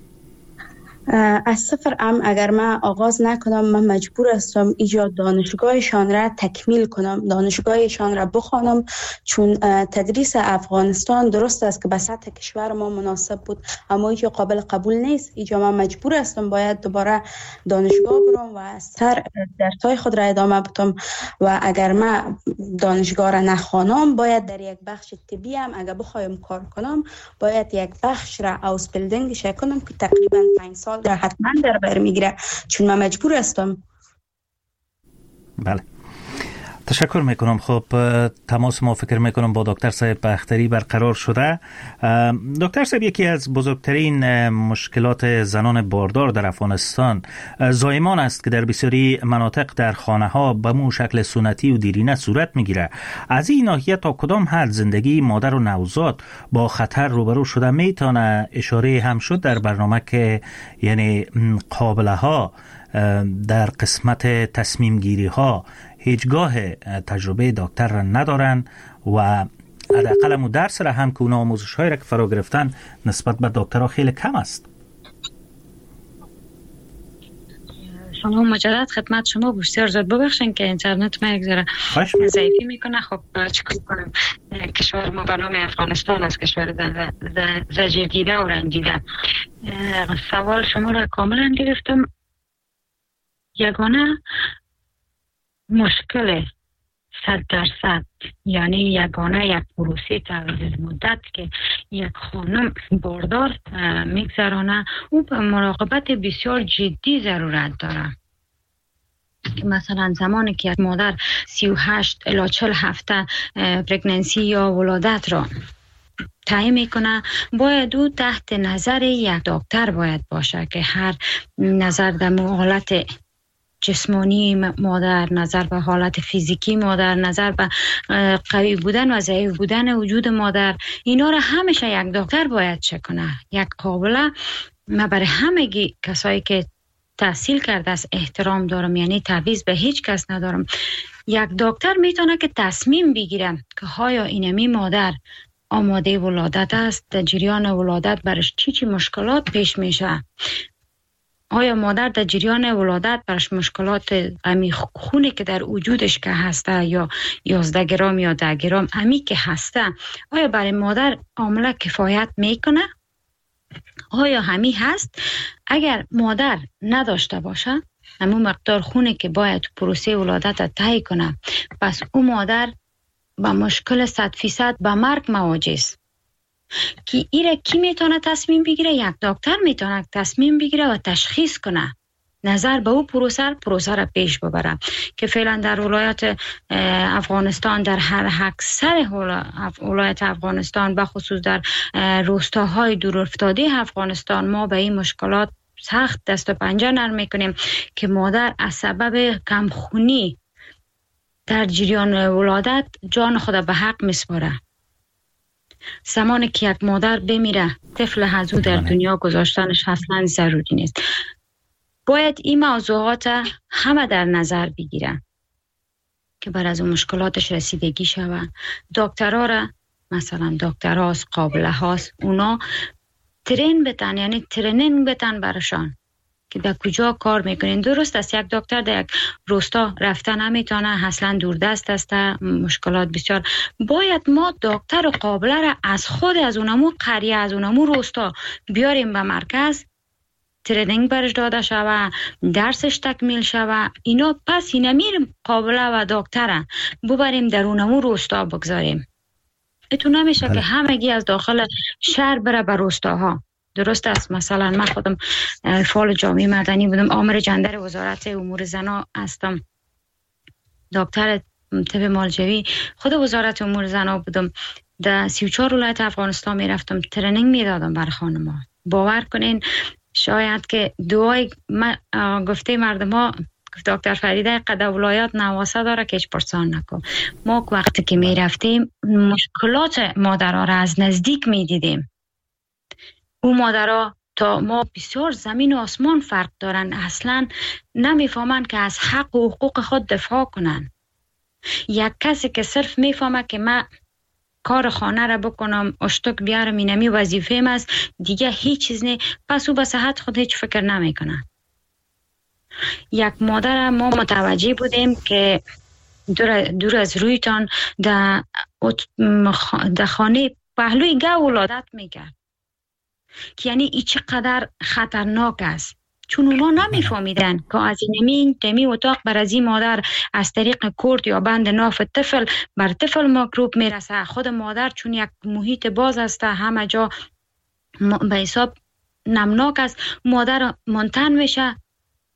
از صفر اگر من آغاز نکنم من مجبور هستم ایجاد دانشگاهشان را تکمیل کنم، دانشگاهشان را بخوانم، چون تدریس افغانستان درست است که به سطح کشور ما مناسب بود اما اینجا قابل قبول نیست. اینجا من مجبور هستم باید دوباره دانشگاه برم و سر درسای خود را ادامه بدم و اگر من دانشگاه را نخوانم باید در یک بخش طبی هم اگر بخوایم کار کنم باید یک بخش را اوسبیلدینگش کنم که تقریبا 5 سال در حتما در بر میگیره، چون من مجبور هستم. بله تشکر میکنم. خب تماس ما فکر میکنم با دکتر صاحب بختری برقرار شده. دکتر صاحب، یکی از بزرگترین مشکلات زنان باردار در افغانستان زایمان است که در بسیاری مناطق در خانه ها به مو شکل سنتی و دیرینه صورت میگیره. از این ناحیه تا کدام حد زندگی مادر و نوزاد با خطر روبرو شده؟ میتونه اشاره هم شد در برنامه که یعنی قابله ها در قسمت تصمیم گیری ها هیچگاه تجربه دکتر را ندارن و حداقل درس را هم که اونا آموزش های را که فرا گرفتن نسبت به دکترها خیلی کم است. شما مجدد خدمت شما بسیار زود ببخشین که اینترنت ما یک ذره ضعیفی میکنه. خب چیکار کنم؟ کشور ما به نام افغانستان است، کشور زجر دیده و رنجیده. سوال شما را کاملا گرفتم. یگانه مشکل 100% یعنی یگانه یک پروسه تعویض مدت که یک خانم باردار میگذرانه، او به مراقبت بسیار جدی ضرورت داره. که مثلا زمانی که یک مادر 38 الی 40 هفته پرگننسی یا ولادت را طی میکنه، باید او تحت نظر یک دکتر باید باشه که هر نظر در حالت جسمانی مادر، نظر به حالت فیزیکی مادر، نظر به قوی بودن و ضعیف بودن وجود مادر، اینا را همیشه یک دکتر باید چک کنه. یک قابله من برای همگی کسایی که تحصیل کرده است احترام دارم، یعنی تعویض به هیچ کس ندارم. یک دکتر میتونه که تصمیم بگیره که آیا اینمی مادر آماده ولادت است، در جریان ولادت برش چی مشکلات پیش میشه، آیا مادر در جریان ولادت برش مشکلات خونی که در وجودش که هسته یا 11 گرم یا 10 گرم امی که هسته، آیا برای مادر عامله کفایت میکنه؟ آیا همی هست؟ اگر مادر نداشته باشه همون مقدار خونی که باید پروسه ولادت طی کنه، پس اون مادر با مشکل 100% به مرگ مواجه است. که ایره کی میتونه تصمیم بگیره؟ یک دکتر میتونه تصمیم بگیره و تشخیص کنه، نظر به او پروسه را پیش ببره. که فعلا در ولایت افغانستان، در هر اکثر ولایت افغانستان، به خصوص در روستاهای دورافتاده افغانستان، ما به این مشکلات سخت دست و پنجه نرم میکنیم که مادر از سبب کمخونی در جریان ولادت جان خود به حق میسپاره. زمانی که یک مادر بمیره، طفل هزو در دنیا گذاشتنش اصلا ضروری نیست. باید این موضوعات همه در نظر بگیره که بر از اون مشکلاتش رسیدگی شوه. دکترها را مثلا دکترهاست، قابله هاست، اونا ترینینگ بتن برشان که در کجا کار میکنین. درست است یک دکتر در یک روستا رفته نمیتونه، اصلا دوردست است، مشکلات بسیار. باید ما دکتر و قابله را از خود از اونمو قریه، از اونمو روستا بیاریم به مرکز، ترینینگ برش داده شوه، درسش تکمیل شوه. اینا پس اینا میریم قابله و دکتر ببریم در اونمو روستا بگذاریم. اتون نمیشه که همگی از داخل شهر بره به روستاها. درست است. مثلا من خودم فعال جامعه مدنی بودم، آمر جندر وزارت امور زنا هستم، دکتر طب مالجوی خود وزارت امور زنا بودم. در 34 ولایت افغانستان میرفتم، ترینینگ میدادم بر خانم‌ها. باور کنین شاید که دعای گفته مردم ها، دکتر فریده قد ولایات نواسه داره که هیچ پرسان نکن. ما وقتی که میرفتیم مشکلات مادرها را از نزدیک میدیدیم. او مادرها تا ما بسیار زمین و آسمان فرق دارن، اصلا نمیفهمن که از حق و حقوق خود دفاع کنن. یک کسی که صرف میفهمه که من کار خانه را بکنم، اشتک بیارم، اینمی وظیفه‌ام است، دیگه هیچ چیز نه، پس او به صحت خود هیچ فکر نمیکنه. یک مادر ما متوجه بودیم که دور از رویتان در خانه پهلوی گه ولادت میکرد، که یعنی ای چقدر خطرناک است. چون اونا نمیفهمیدن که از این دمی اتاق بر از این مادر از طریق کورد یا بند ناف طفل بر طفل میکروب میرسه. خود مادر چون یک محیط باز است، همه جا به حساب نمناک است، مادر منتن میشه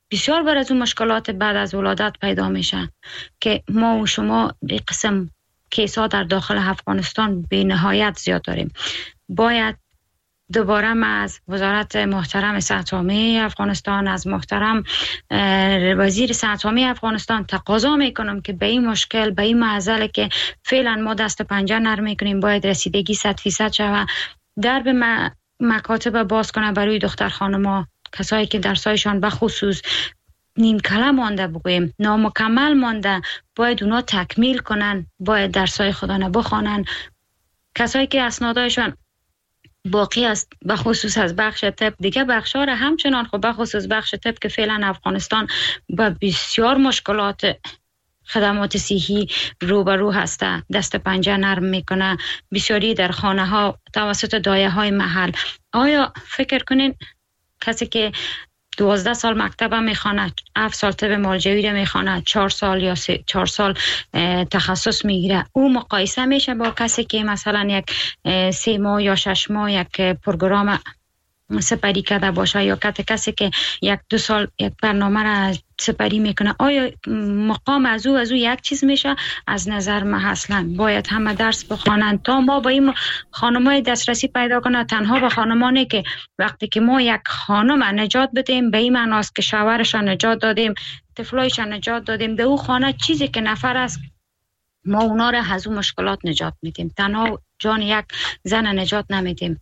بسیار بر از اون مشکلات بعد از ولادت پیدا میشن که ما و شما به قسم کیسا در داخل افغانستان به نهایت زیاد داریم. باید دوباره ما از وزارت محترم صحت عامه افغانستان، از محترم وزیر صحت عامه افغانستان تقاضا میکنم که به این مشکل، به این معضله که فعلا ما دست پنجه نرم میکنیم، باید رسیدگی 100% شوه. درب مکاتب باز کنه برای دختر خانما، کسایی که درسایشان به خصوص نیم کلم مانده، بگویم نامکمل مانده، باید اونا تکمیل کنن، باید درسای خدا بخوانن. کسایی که اسنادایشان باقی است به خصوص از بخش طب، دیگه بخشا را همچنان خب به خصوص بخش طب که فعلا افغانستان با بسیار مشکلات خدمات صحی روبرو هسته، دست پنجه نرم میکنه، بسیاری در خانه ها توسط دایه های محل. آیا فکر کنین کسی که 12 سال مکتب میخوانه، 7 سال طب مالجوی رو میخوانه، 4 سال یا 4 سال تخصص میگیره، او مقایسه میشه با کسی که مثلا یک 3 ماه یا 6 ماه یک پروگرام سپری کرده باشه، یا کسی که 1-2 سال یک برنامه را سپری میکنه؟ آیا مقام از او یک چیز میشه؟ از نظر من اصلا باید همه درس بخوانند تا ما با این خانمای دسترسی پیدا کنه. تنها به خانمانی که وقتی که ما یک خانم نجات بدیم، به این معناست که شوهرش نجات دادیم، طفلایش نجات دادیم، در او خانه چیزی که نفر است ما اونا را از اون مشکلات نجات میدیم، تنها جان یک زن نجات نمیدیم.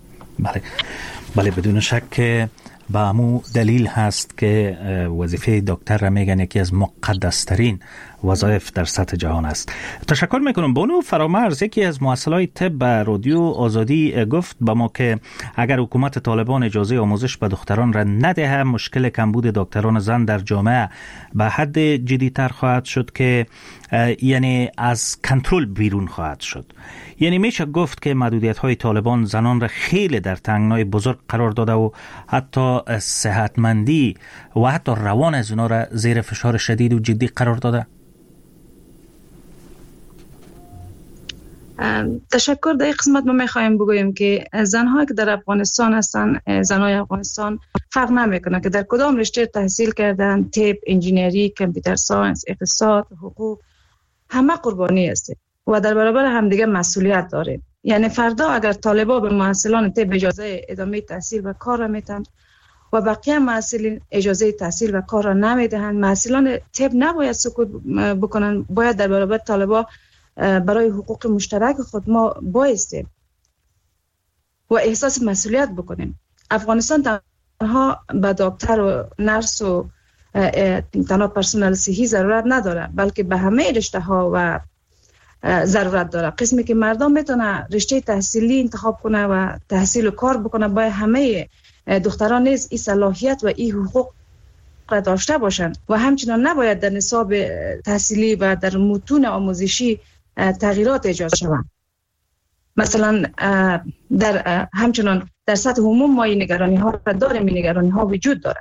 بله بدون شک که به همون دلیل هست که وظیفه دکتر را میگن یکی از مقدسترین وظایف در سطح جهان است. تشکر میکنم. بانو فرامرز، یکی از مؤسسه‌های طب به رادیو آزادی گفت به ما که اگر حکومت طالبان اجازه آموزش به دختران را ندهد، مشکل کمبود دکتران زن در جامعه به حد جدی‌تر خواهد شد که یعنی از کنترل بیرون خواهد شد. یعنی میشه گفت که محدودیت‌های طالبان زنان را خیلی در تنگنای بزرگ قرار داده و حتی صحتمندی و حتی روان از اونا را زیر فشار شدید و جدی قرار داده. تشکر. در این قسمت ما میخوایم بگوییم که زنهایی که در افغانستان هستن، زنهای افغانستان فرق نمیکنه که در کدام رشته تحصیل کردن، طب، انجینری، کامپیوتر ساینس، اقتصاد، حقوق، همه قربانی هستیم و در برابر همدیگه مسئولیت داریم. یعنی فردا اگر طالبا به محصلان طب اجازه ادامه تحصیل و کار را میتن و بقیه محصلین اجازه تحصیل و کار را نمیدهند، محصلان طب نباید سکوت بکنن، باید در برابر طالبا برای حقوق مشترک خود ما بایستیم و احساس مسئولیت بکنیم. افغانستان تنها به دکتر و نرس و تنها پرسنل صحی ضرورت نداره، بلکه به همه رشته ها و ضرورت داره. قسمی که مردم میتونه رشته تحصیلی انتخاب کنه و تحصیل و کار بکنه، باید همه دختران نیز این صلاحیت و این حقوق را داشته باشند و همچنان نباید در نصاب تحصیلی و در متون آموزشی تغییرات ایجاد شود. مثلا همچنان در سطح عموم ما این نگرانی ها را داریم، این نگرانی ها وجود داره.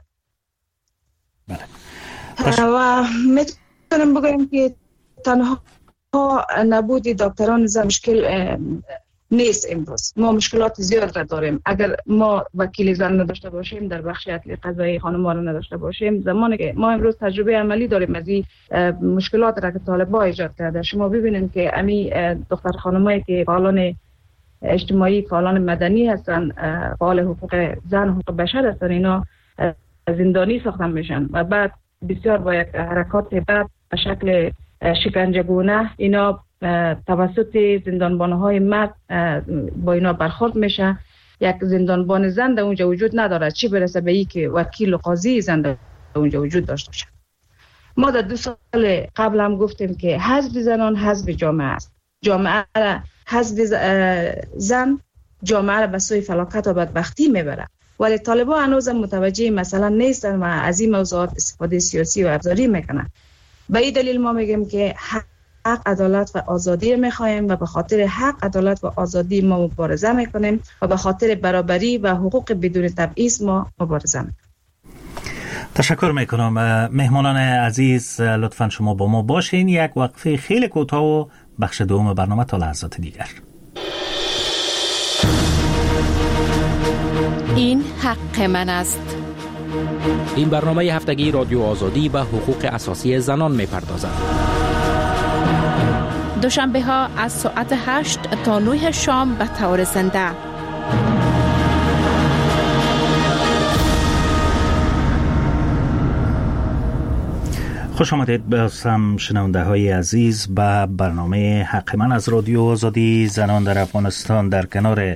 و میتونم بگویم که تنها نبود دکتران زن مشکل نیست. امروز ما مشکلات زیاد را داریم. اگر ما وکیل زن نداشته باشیم، در بخش عدلیه قضایی خانم‌ها را نداشته باشیم، زمانی که ما امروز تجربه عملی داریم از این مشکلات را که طالبان ایجاد کرده. شما ببینید که امی دختر خانمایی که فعالان اجتماعی، فعالان مدنی هستن، فعال حقوق زن، حقوق بشر هستن، اینا زندانی ساخته میشن و بعد بسیار با یک حرکات بعد به شکل شکنجه‌گونه اینا توسط زندانبان‌های مرد با اینا برخورد میشه. یک زندانبان زن در اونجا وجود نداره، چی برسه به این که وکیل و قاضی زن در اونجا وجود داشته باشه. ما در 2 سال قبل هم گفتیم که حزب زنان حزب جامعه است. جامعه را حزب زن جامعه را به سوی فلاکت و بدبختی میبره، ولی طالبان هنوز متوجه مثلا نیستن و از این موضوعات استفاده سیاسی و ابزاری میکنن. به این دلیل ما میگیم که حق، عدالت و آزادی میخوایم و به خاطر حق، عدالت و آزادی ما مبارزه میکنیم و به خاطر برابری و حقوق بدون تبعیض ما مبارزه میکنیم. تشکر میکنم. مهمانان عزیز، لطفاً شما با ما باشین. یک وقفه خیلی کوتاه و بخش دوم برنامه تا لحظات دیگر. این حق من است. این برنامه هفتگی رادیو آزادی به حقوق اساسی زنان می‌پردازد. دوشنبه ها از ساعت 8 تا 9 شام به طور زنده. خوش آمدید به شنونده های عزیز به برنامه حق من از رادیو آزادی. زنان در افغانستان در کنار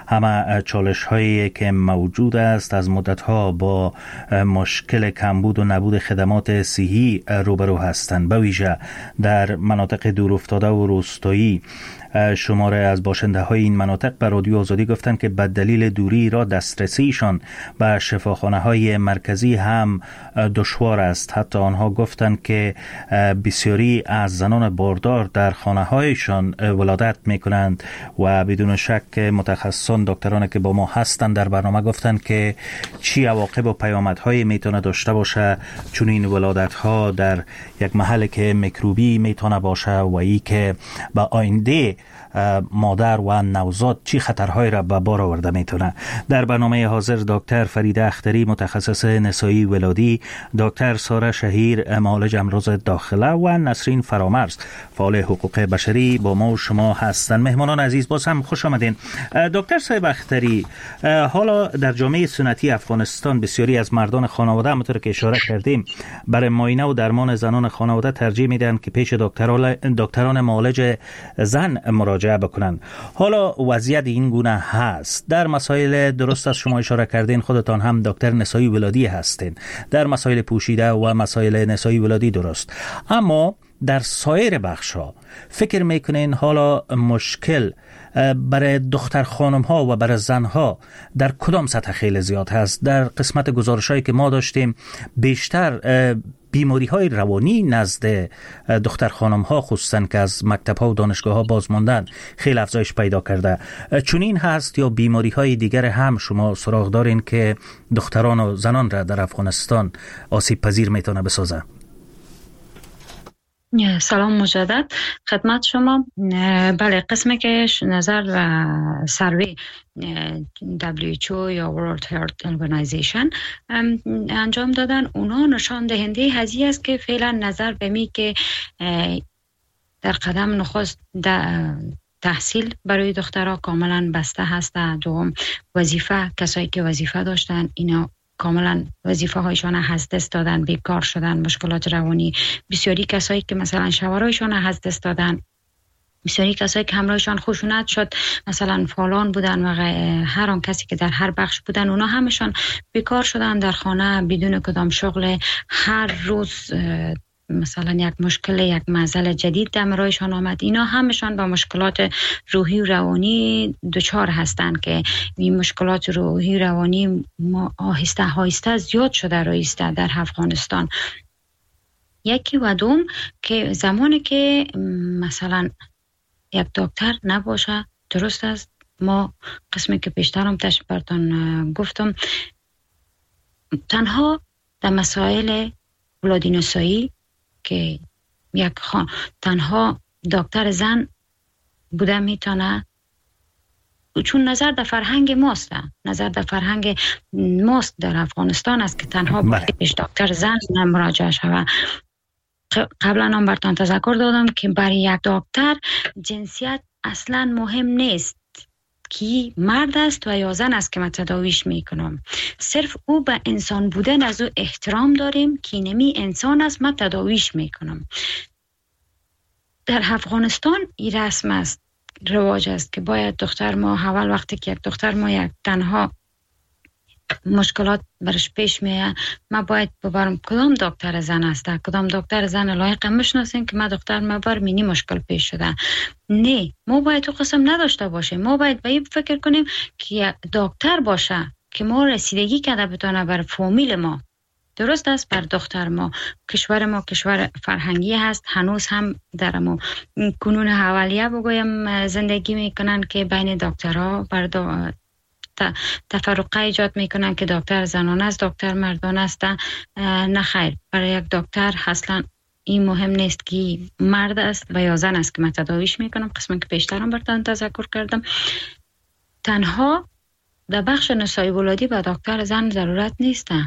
همه چالش هایی که موجود است از مدت ها با مشکل کمبود و نبود خدمات صحی روبرو هستند، به ویژه در مناطق دورافتاده و روستایی. شماره از باشنده های این مناطق به رادیو آزادی گفتند که به دلیل دوری را دسترسیشان به شفاخانه های مرکزی هم دشوار است. حتی آنها گفتند که بسیاری از زنان باردار در خانه هایشان ولادت می کنند و بدون شک متخصصان دکتران که با ما هستند در برنامه گفتند که چی عواقب و پیامدهایی میتونه داشته باشه چون این ولادت ها در یک محل که میکروبی میتونه باشه و ای که به آینده مادر و نوزاد چی خطرهایی را به بار آورده میتونه. در برنامه حاضر دکتر فریده اختری متخصص نسایی ولادی، دکتر ساره شهیر معالج امراض داخله و نسرین فرامرز فعال حقوق بشری با ما و شما هستند. مهمانان عزیز باز هم خوش آمدین. دکتر صاحب اختری، حالا در جامعه سنتی افغانستان بسیاری از مردان خانواده همونطور که اشاره کردیم برای معاینه و درمان زنان خانواده ترجیح میدن که پیش دکتران معالج زن مراجعه بکنن. حالا وضعیت این گونه هست. در مسائل درست از شما اشاره کردین، خودتان هم دکتر نسایی ولادی هستین، در مسائل پوشیده و مسائل نسایی ولادی درست، اما در سایر بخش‌ها فکر میکنین حالا مشکل برای دختر خانم ها و برای زن ها در کدام سطح خیلی زیاد هست؟ در قسمت گزارش‌هایی که ما داشتیم بیشتر بیماری های روانی نزد دختر خانم ها خصوصا که از مکتب ها و دانشگاه ها باز ماندن خیلی افزایش پیدا کرده. چون این هست یا بیماری های دیگر هم شما سراغ دارین که دختران و زنان را در افغانستان آسیب پذیر میتونه بسازه؟ سلام مجدد خدمت شما. بله، قسمی که نظر و سروی WHO یا World Health Organization انجام دادن، اونا نشان دهنده هزی است که فعلا نظر به می که در قدم نخست تحصیل برای دخترها کاملا بسته هست. دوم وظیفه، کسایی که وظیفه داشتن اینا کاملا وظیفه هایشان از دست دادن، بیکار شدن، مشکلات روانی. بسیاری کسایی که مثلا شوهرایشان از دست دادن، بسیاری کسایی که همراهشان خشونت شد، مثلا فالان بودن و هر آن کسی که در هر بخش بودن، اونا همشان بیکار شدن در خانه بدون کدام شغل. هر روز مثلا یک مشکل، یک معضل جدید در رایشان آمد. اینا همشان با مشکلات روحی و روانی دچار هستند که این مشکلات روحی و روانی آهسته زیاد شده رایسته در افغانستان. یکی و دوم که زمانی که مثلا یک دکتر نباشه، درست است، ما قسمی که پیشترم تشریف براتون گفتم، تنها در مسائل ولادی نسایی که یک تنها دکتر زن بوده میتونه، چون نظر در فرهنگ ماست، نظر در فرهنگ ماست در افغانستان است که تنها پیش دکتر زن مراجعه شود. قبلا هم براتون تذکر دادم که برای یک دکتر جنسیت اصلا مهم نیست، کی مرد است و یا زن است که من تداویش میکنم. صرف او به انسان بودن از او احترام داریم که نمی انسان است، من تداویش میکنم. در افغانستان این رسم است، رواج است که باید دختر ما اول وقتی که یک دختر ما یک تنها مشکلات برش پیش میاد، ما باید ببرم کدام دکتر زن است، کدام دکتر زن لایق میشناسیم که ما دکتر ما بر مینی مشکل پیش شده. نه، ما باید تو قسم نداشته باشیم. ما باید به این فکر کنیم که دکتر باشه که ما رسیدگی کرده بتونه بر فامیل ما. درست است، بر دختر ما کشور فرهنگی هست، هنوز هم در ما کنون حوالیه بگویم زندگی میکنن که بین دکترها بر تفرقه ایجاد میکنن که دکتر زنان است، دکتر مردان است. نه خیر، برای یک دکتر اصلا این مهم نیست که مرد است و یا زن است که من تداویش میکنم. قسمی که پیشترم براتون تذکر کردم، تنها در بخش نسایی ولادی به دکتر زن ضرورت نیست.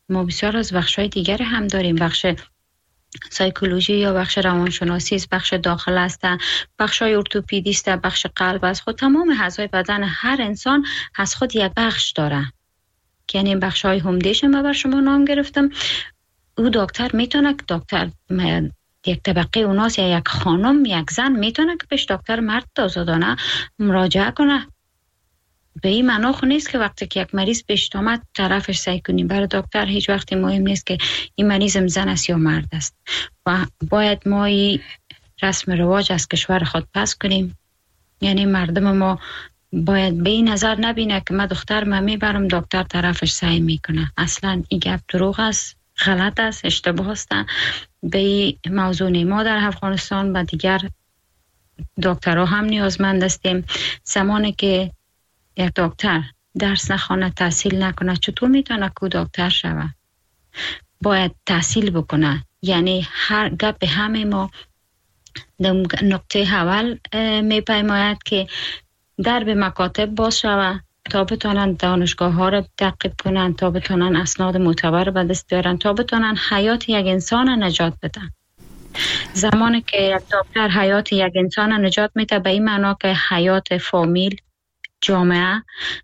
ما بسیار از بخش‌های دیگر هم داریم، بخش سایکولوژی یا بخش روانشناسی است، بخش داخل است، بخش‌های ارتوپدی است، بخش قلب است. خود تمام اعضای بدن هر انسان از خود یک بخش داره، یعنی بخش‌های همدیش ما بر شما نام گرفتم. او دکتر میتونه، دکتر یک طبقه اوناس یا یک خانم، یک زن میتونه که پیش دکتر مرد آزادانه مراجعه کنه. به این معنا خو نیست که وقتی که یک مریض پیش آمد طرفش سعی کنیم. برای دکتر هیچ وقتی مهم نیست که این مریض زن است یا مرد است و باید ما این رسم رواج از کشور خود پس کنیم. یعنی مردم ما باید به این نظر نبینه که من دختر من میبرم دکتر طرفش سعی میکنه. اصلا این گپ دروغ است، غلط است، اشتباه است. به این موضوع ما در افغانستان و دیگر دکترها هم نیازمند هستیم. زمانی که یک دکتر درس نخونه، تحصیل نکنه، چطور میتونه که دکتر شوه؟ باید تحصیل بکنه. یعنی هر گپ همه ما در نقطه اول میپیماید که در به مکاتب باز شوه تا بتونن دانشگاه ها رو تعقیب کنن، تا بتونن اسناد معتبر به دست بیارن، تا بتونن حیات یک انسان نجات بدن. زمانی که یک دکتر حیات یک انسان نجات میده، به این معنا که حیات فامیل، جامعه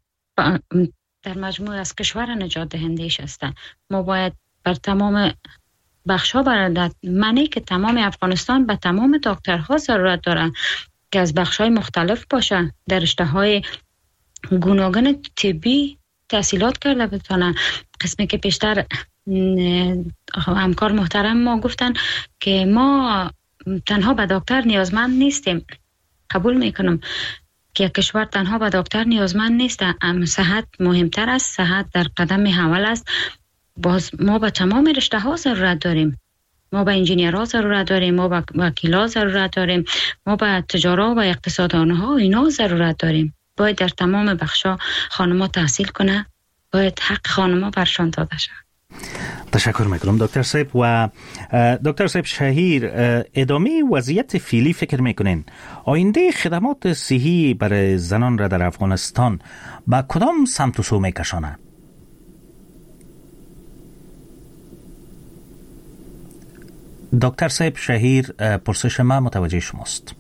در مجموع از کشور نجات دهندهش هستن. ما باید بر تمام بخش‌ها برادر معنی که تمام افغانستان به تمام دکترها ضرورت دارن که از بخش‌های مختلف باشن، در رشته‌های گوناگون طبی تحصیلات کرده بتونن. قسمی که پیشتر همکار محترم ما گفتن که ما تنها به دکتر نیازمند نیستیم. قبول میکنم که کشور تنها به دکتر نیازمند نیست، اما صحت مهمتر است، صحت در قدم اول است. باز ما به تمام رشته ها ضرورت داریم. ما به انجینیرها ضرورت داریم، ما به وکیلا ضرورت داریم، ما به تجارا و اقتصاددانها اینا ضرورت داریم. باید در تمام بخشا خانم‌ها تحصیل کنه، باید حق خانم‌ها برشان داده شد. تشکر میکنم دکتر صاحب. و دکتر صاحب شهیر، ادامه وضعیت فعلی فکر میکنین آینده خدمات صحی برای زنان را در افغانستان با کدام سمت و سو میکشانه؟ دکتر صاحب شهیر، پرسش ما متوجه شماست.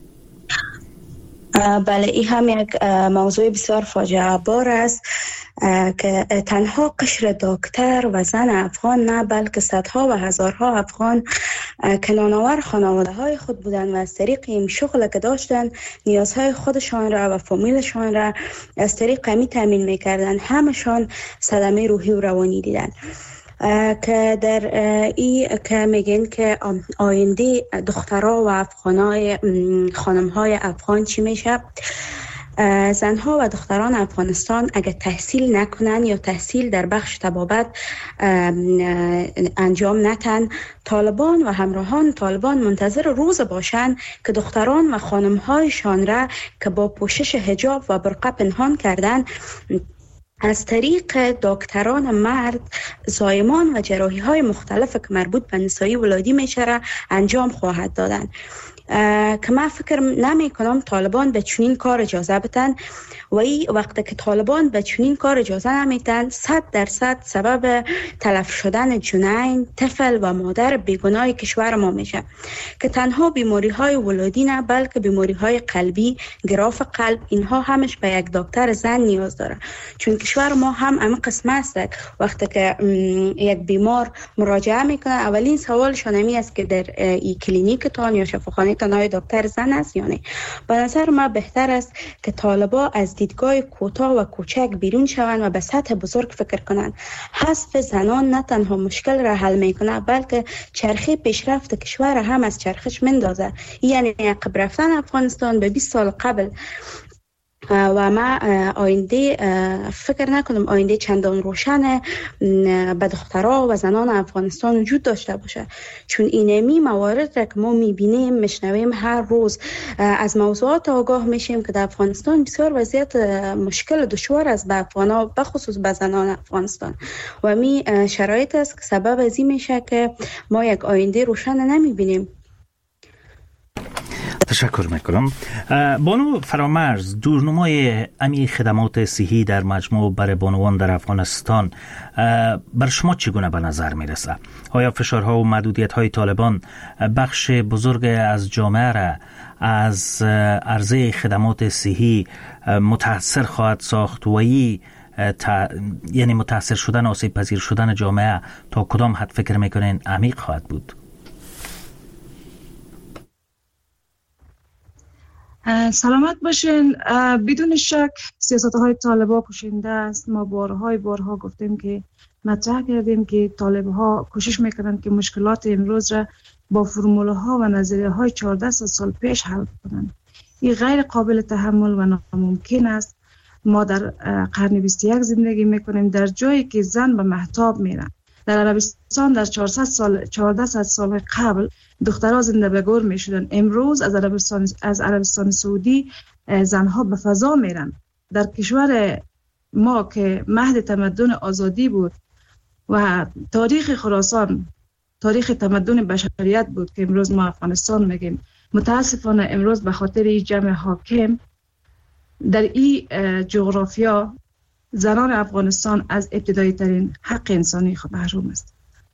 بله، این هم یک موضوع بسیار فاجعه بار است که تنها قشر دکتر و زن افغان نه، بلکه صدها و هزارها افغان که نانآور خانواده های خود بودند و از طریق این شغل که داشتن نیازهای خودشان را و فامیلشان را از طریق همی تامین میکردن، همشان صدمه روحی و روانی دیدن. که در ای که میگن که آینده دخترها و افغانای خانمهای افغان چی میشه؟ زنها و دختران افغانستان اگر تحصیل نکنن یا تحصیل در بخش طبابت انجام نتن، طالبان و همراهان طالبان منتظر روز باشن که دختران و خانمهایشان را که با پوشش حجاب و برقع پنهان کردن از طریق دکتران مرد زایمان و جراحی های مختلف که مربوط به نسایی ولادی میشه را انجام خواهد دادن. که من فکر نمی کنم طالبان به چنین کار اجازه بدن و ای وقتی که طالبان به چنین کار اجازه نمیدن 100% سبب تلف شدن جنین، طفل و مادر بیگناه کشور ما میشه که تنها بیماری های ولادی نه بلکه بیماری های قلبی، گراف قلب، اینها همش به یک دکتر زن نیاز داره. چون کشور ما هم قسم است وقتی که یک بیمار مراجعه میکنه اولین سوالشان این است که در این کلینیک تان یا شفاخانه تان دکتر زن است یا نه. به نظر من بهتر است که طالبا از دیدگاه کوتاه و کوچک بیرون شوند و به سطح بزرگ فکر کنند. حذف زنان نه تنها مشکل را حل میکنه بلکه چرخه پیشرفت کشور هم از چرخش مندازه. یعنی عقب رفتن افغانستان به 20 سال قبل و ما آینده فکر نکنم آینده چندان روشن به دخترها و زنان افغانستان وجود داشته باشه، چون اینمی موارد را که ما میبینیم میشنویم هر روز از موضوعات آگاه میشیم که در افغانستان بسیار وضعیت مشکل و دشوار است به افغانها، به خصوص به زنان افغانستان و می شرایط است که سبب از این میشه که ما یک آینده روشن نمیبینیم. تشکر میکنم. بانو فرامرز، دورنمای امی خدمات صحی در مجموع برای بانوان در افغانستان بر شما چگونه به نظر میرسه؟ آیا فشارها و محدودیت‌های طالبان بخش بزرگ از جامعه را از عرضه خدمات صحی متاثر خواهد ساخت و یعنی متاثر شدن، آسیب پذیر شدن جامعه تا کدام حد فکر میکنین عمیق خواهد بود؟ سلامت باشین. بدون شک سیاست‌های طالبان کشنده است. ما بارها گفتیم که مطرح کردیم که طالب‌ها کوشش میکنن که مشکلات امروز را با فرموله‌ها و نظریه‌های 14 سال پیش حل کنند. این غیر قابل تحمل و ناممکن است. ما در قرن 21 زندگی میکنیم، در جایی که زن به مهتاب میرن. در عربستان در 1400 سال قبل دخترها زنده به گور میشدن. امروز از عربستان سعودی زنها به فضا میرن. در کشور ما که مهد تمدن آزادی بود و تاریخ خراسان تاریخ تمدن بشریت بود که امروز ما افغانستان میگیم، متاسفانه امروز به خاطر این جمع حاکم در این جغرافیا زنان افغانستان از ابتدایی ترین حق انسانی محروم است.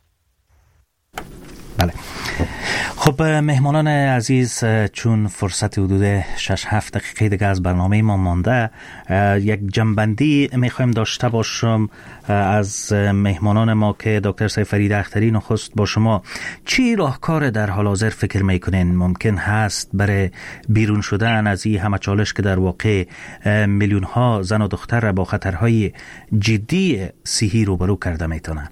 بله. خب مهمانان عزیز، چون فرصت حدود 6-7 دقیقه دیگه از برنامه ما مانده، یک جنبندی میخوایم داشته باشم از مهمانان ما که دکتر سید فرید اختری نخست با شما چی راهکار در حال حاضر فکر میکنین ممکن هست برای بیرون شدن از این همه چالش که در واقع میلیون ها زن و دختر را با خطرهای جدی صحی روبرو کرده میتونن؟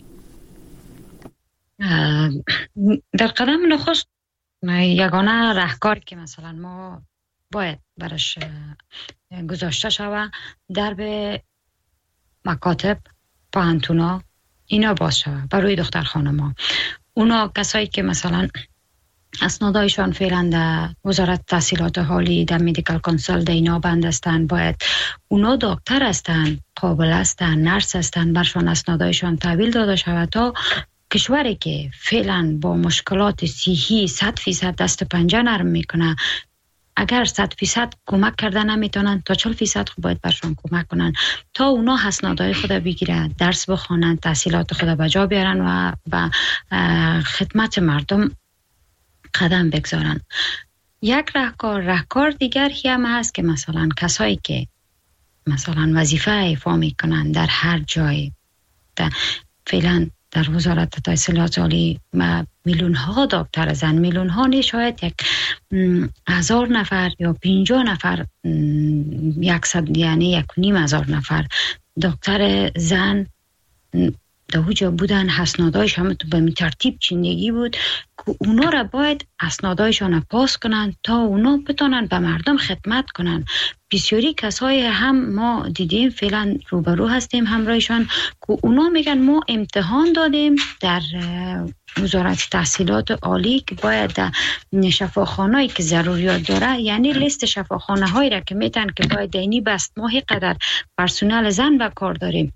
در قدم نخست یگانه راهکاری که مثلا ما باید برش گذاشته شود درب مکاتب، پانتونا اینا باز شود برای دختر خانما. اونا کسایی که مثلا اسنادایشان فعلا در وزارت تحصیلات عالی در مدیکال کانسل در اینا بند هستند، باید اونا دکتر هستند، قابل هستند، نرس هستند، برشان اسنادایشان تحویل داده شود تا کشوری که فعلا با مشکلات صحی 100% دست پنجه نرم میکنه، اگر 100% کمک کرده نمیتونن تا 40% باید برشان کمک کنن تا اونا اسنادهای خود بگیرن، درس بخوانن، تحصیلات خود به جا بیارن و به خدمت مردم قدم بگذارن. یک راهکار دیگر هم هست که مثلا کسایی که مثلا وظیفه ایفا میکنن در هر جای، فعلا در وزارت تحصیلات عالی میلیون ها دکتر زن، میلیون ها نه، شاید 1000 نفر یا 50 نفر، 100 یعنی 1,500 نفر دکتر زن در اوجا بودن. اسنادایش هم به می ترتیب چندگی بود که اونا را باید اسنادایشان پاس کنن تا اونا بتونن به مردم خدمت کنن. بسیاری کسای هم ما دیدیم فعلا روبرو هستیم همراهشان که اونا میگن ما امتحان دادیم در وزارت تحصیلات عالی که باید در شفاخانه‌ای که ضروریات داره، یعنی لیست شفاخانه هایی را که میتن که باید دینی بست ماهی قدر پرسونل زن به کار داریم،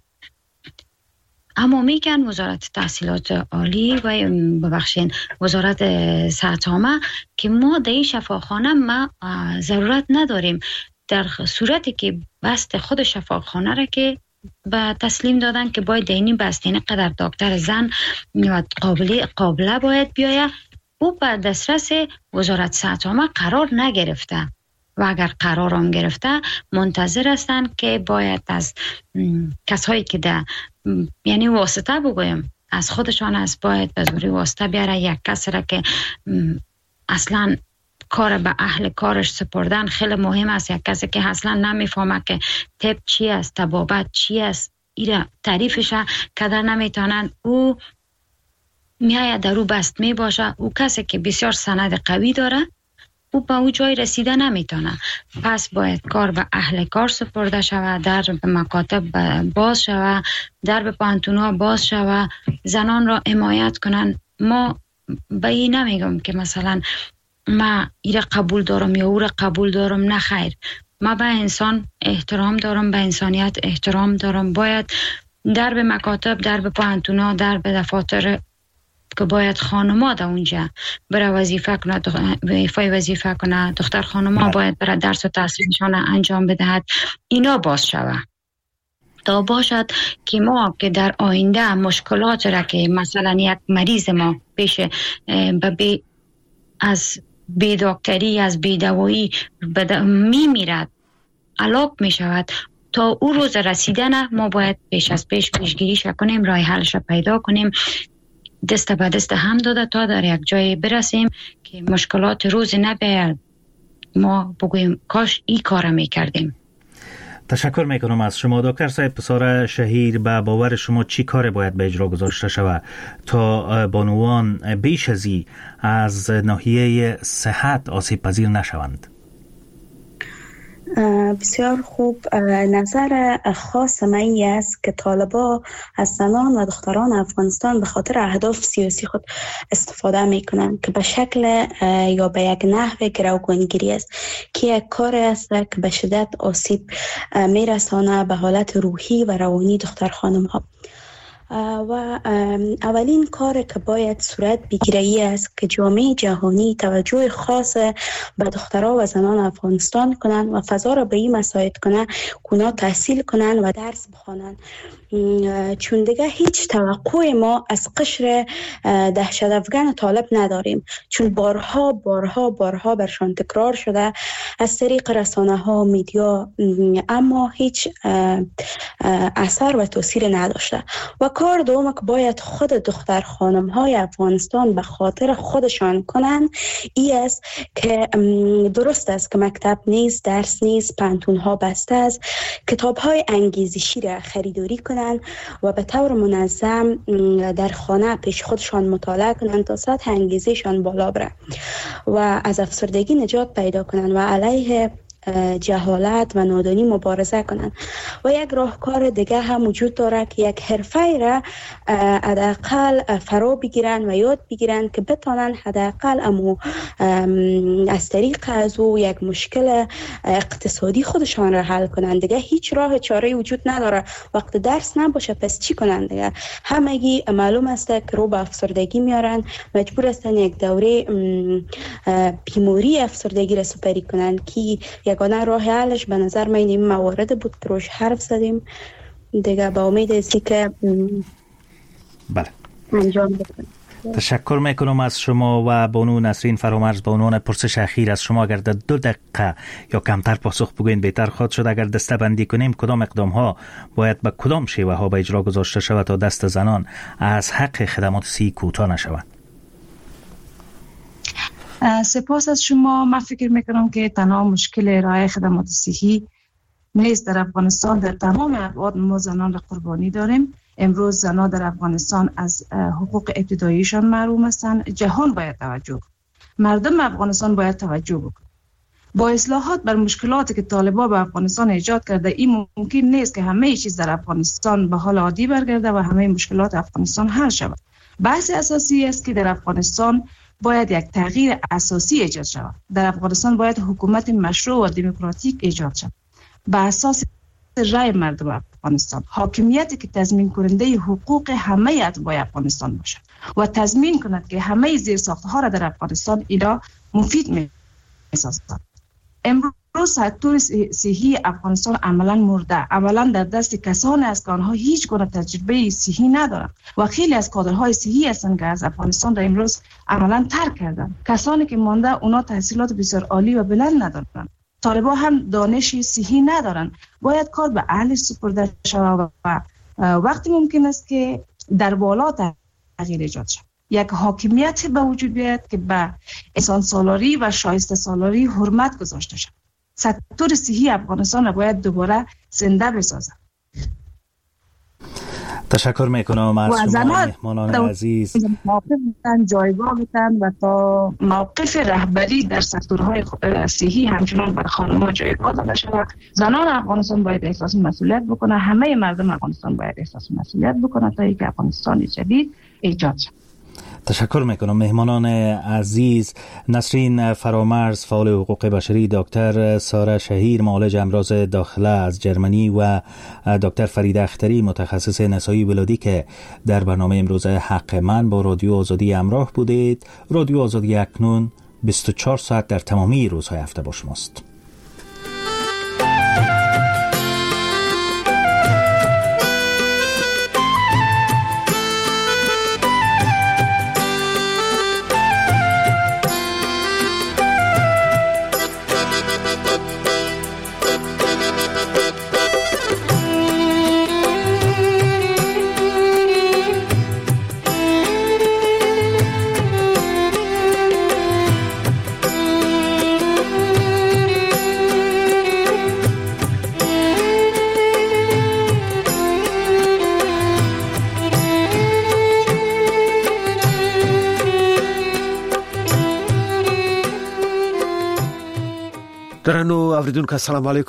اما میگن وزارت تحصیلات عالی و ببخشین وزارت صحت عامه که ما در این شفاخانه ما ضرورت نداریم. در صورتی که بست خود شفاخانه را که به تسلیم دادن که باید دینی بست، این قدر دکتر زن و قابله باید بیاید، او به دسترس وزارت صحت عامه قرار نگرفته و اگر قرار هم گرفته منتظر هستند که باید از کسایی که در یعنی واسطه بگویم از خودشان از باید به زوری واسطه بیاره یک کسی را که اصلا کار به اهل کارش سپردن خیلی مهم است. یک کسی که اصلا نمیفهمه که طب چی است، طبابت چی است، ایره تعریفش کدر نمیتونن، او میاید در او بست می باشه. او کسی که بسیار سند قوی داره او به او جای رسیده نمیتونه، پس باید کار به اهل کار سپرده شود، در به مکاتب باز شود، در به پانتونا باز شود، زنان را حمایت کنن. ما به این نمیگم که مثلا ما ایره قبول دارم یا او را قبول دارم، نه خیر، ما به انسان احترام دارم، به انسانیت احترام دارم. باید در به مکاتب، در به پانتونا، در به دفاتر که باید خانما در اونجا برای وظیفه کنه، دختر خانما باید برای درس و تحصیلشان انجام بدهد، اینا باز شود تا باشد که ما که در آینده مشکلات را که مثلا یک مریض ما پیش از بی دکتری، از بی دوایی میمیرد، هلاک می شود، تا او روز رسیدن ما باید پیش از پیش پیشگیریش کنیم، راه حلش پیدا کنیم، دست به دست هم داده تا در یک جای برسیم که مشکلات روز نباید ما بگوییم کاش این کار میکردیم. تشکر میکنم از شما دکتر صاحب. پسر شهیر، به باور شما چی کار باید به اجرا گذاشته شود تا بانوان بیش از ناحیه صحت آسیب پذیر نشوند؟ بسیار خوب. نظر خاص من این است که طالبا از زنان و دختران افغانستان به خاطر اهداف سیاسی خود استفاده میکنن که به شکل یا به یک نحو گروگانگیری است که یک کار است که به شدت آسیب میرسانه به حالت روحی و روانی دختر خانم ها. و اولین کار که باید صورت بگیره است که جامعه جهانی توجه خاص به دخترها و زنان افغانستان کنند و فضا را به این مساعد کنند که اونا تحصیل کنند و درس بخوانند، چون دیگه هیچ توقع ما از قشر دهشت افغان طالب نداریم، چون بارها برشان تکرار شده از طریق رسانه ها، میدیا، اما هیچ اثر و تاثیر نداشته. و کار دوم که باید خود دختر خانم های افغانستان به خاطر خودشان کنن ای است که درست است که مکتب نیست، درس نیست، پانتون ها بسته است، کتاب های انگیزشی را خریداری کنن و به طور منظم در خانه پیش خودشان مطالعه کنن تا سطح انگیزشان بالا بره و از افسردگی نجات پیدا کنن و علیه جهالت و نادانی مبارزه کنند. و یک راهکار دیگه هم وجود داره که یک حرفه را حداقل فرا بگیرن و یاد بگیرن که بتانن حداقل از طریق از او یک مشکل اقتصادی خودشان را حل کنند. دیگه هیچ راه چاره وجود نداره. وقت درس نباشه پس چی کنند دیگه؟ همگی معلوم است که رو به افسردگی میارن، مجبور هستن یک دوره بیماری افسردگی را سپری کنند که یگانه راه حلش به نظر من این موارد بود که روش حرف زدیم دیگه. با امید است که بله انجام بدیم. تشکر میکنم از شما. و بانو نسرین فرامرز، به عنوان پرسش اخیر از شما، اگر در 2 دقیقه یا کمتر پاسخ بگوین بهتر خواهد شد. اگر دسته بندی کنیم کدام اقدام ها باید به کدام شیوه ها به اجرا گذاشته شود تا دست زنان از حق خدمات صحی کوتاه نشوند؟ سپاس از شما. من فکر میکنم که تنها مشکل ارائه خدمات صحی نیست در افغانستان، در تمام ابعاد ما زنان را قربانی داریم. امروز زنان در افغانستان از حقوق ابتداییشان محروم هستند. جهان باید توجه کنه، مردم افغانستان باید توجه بکنه. با اصلاحات بر مشکلاتی که طالبان به افغانستان ایجاد کرده این ممکن نیست که همه چیز در افغانستان به حال عادی برگرده و همه مشکلات افغانستان حل شود. بحث اساسی است که در افغانستان باید یک تغییر اساسی ایجاد شود. در افغانستان باید حکومت مشروع و دموکراتیک ایجاد شود بر اساس رای مردم افغانستان، حاکمیتی که تضمین کننده حقوق همه اتباع افغانستان باشد و تضمین کند که همه زیرساخت‌ها را در افغانستان اینا مفید می‌سازد. امروز سکتور صحی افغانستان عملاً مرده، عملاً در دست کسانی است که آنها هیچ گونه تجربه صحی ندارند و خیلی از کادرهای صحی هستند که از افغانستان را امروز عملاً ترک کردند. کسانی که مانده اونا تحصیلات بسیار عالی و بلند ندارند. طالبان هم دانش صحی ندارند. باید کار به اهل سپرده شود و وقتی ممکن است که در بالا تغییر ایجاد شود. یک حاکمیت به وجود بیاید که به انسان سالاری و شایسته سالاری حرمت گذاشته شود. سکتور صحی افغانستان را باید دوباره زنده بسازد. تشکر میکنم از شما مهمانان عزیز. جایگاه بدن و تا موقف رهبری در سکتورهای صحی همچنان بر خانم‌ها جایگاه داده شود. زنان افغانستان باید احساس مسئولیت بکنه، همه مردم افغانستان باید احساس مسئولیت بکنه تا اینکه افغانستان جدید ایجاد شود. تشکر میکنم. مهمانان عزیز: نسرین فرامرز، فعال حقوق بشری، دکتر ساره شهیر، معالج امراض داخله از جرمنی و دکتر فرید اختری، متخصص نسایی ولادی که در برنامه امروز حق من با رادیو آزادی همراه بودید. رادیو آزادی اکنون 24 ساعت در تمامی روزهای هفته با شماست. درنو اوریدونکو، السلام علیکم.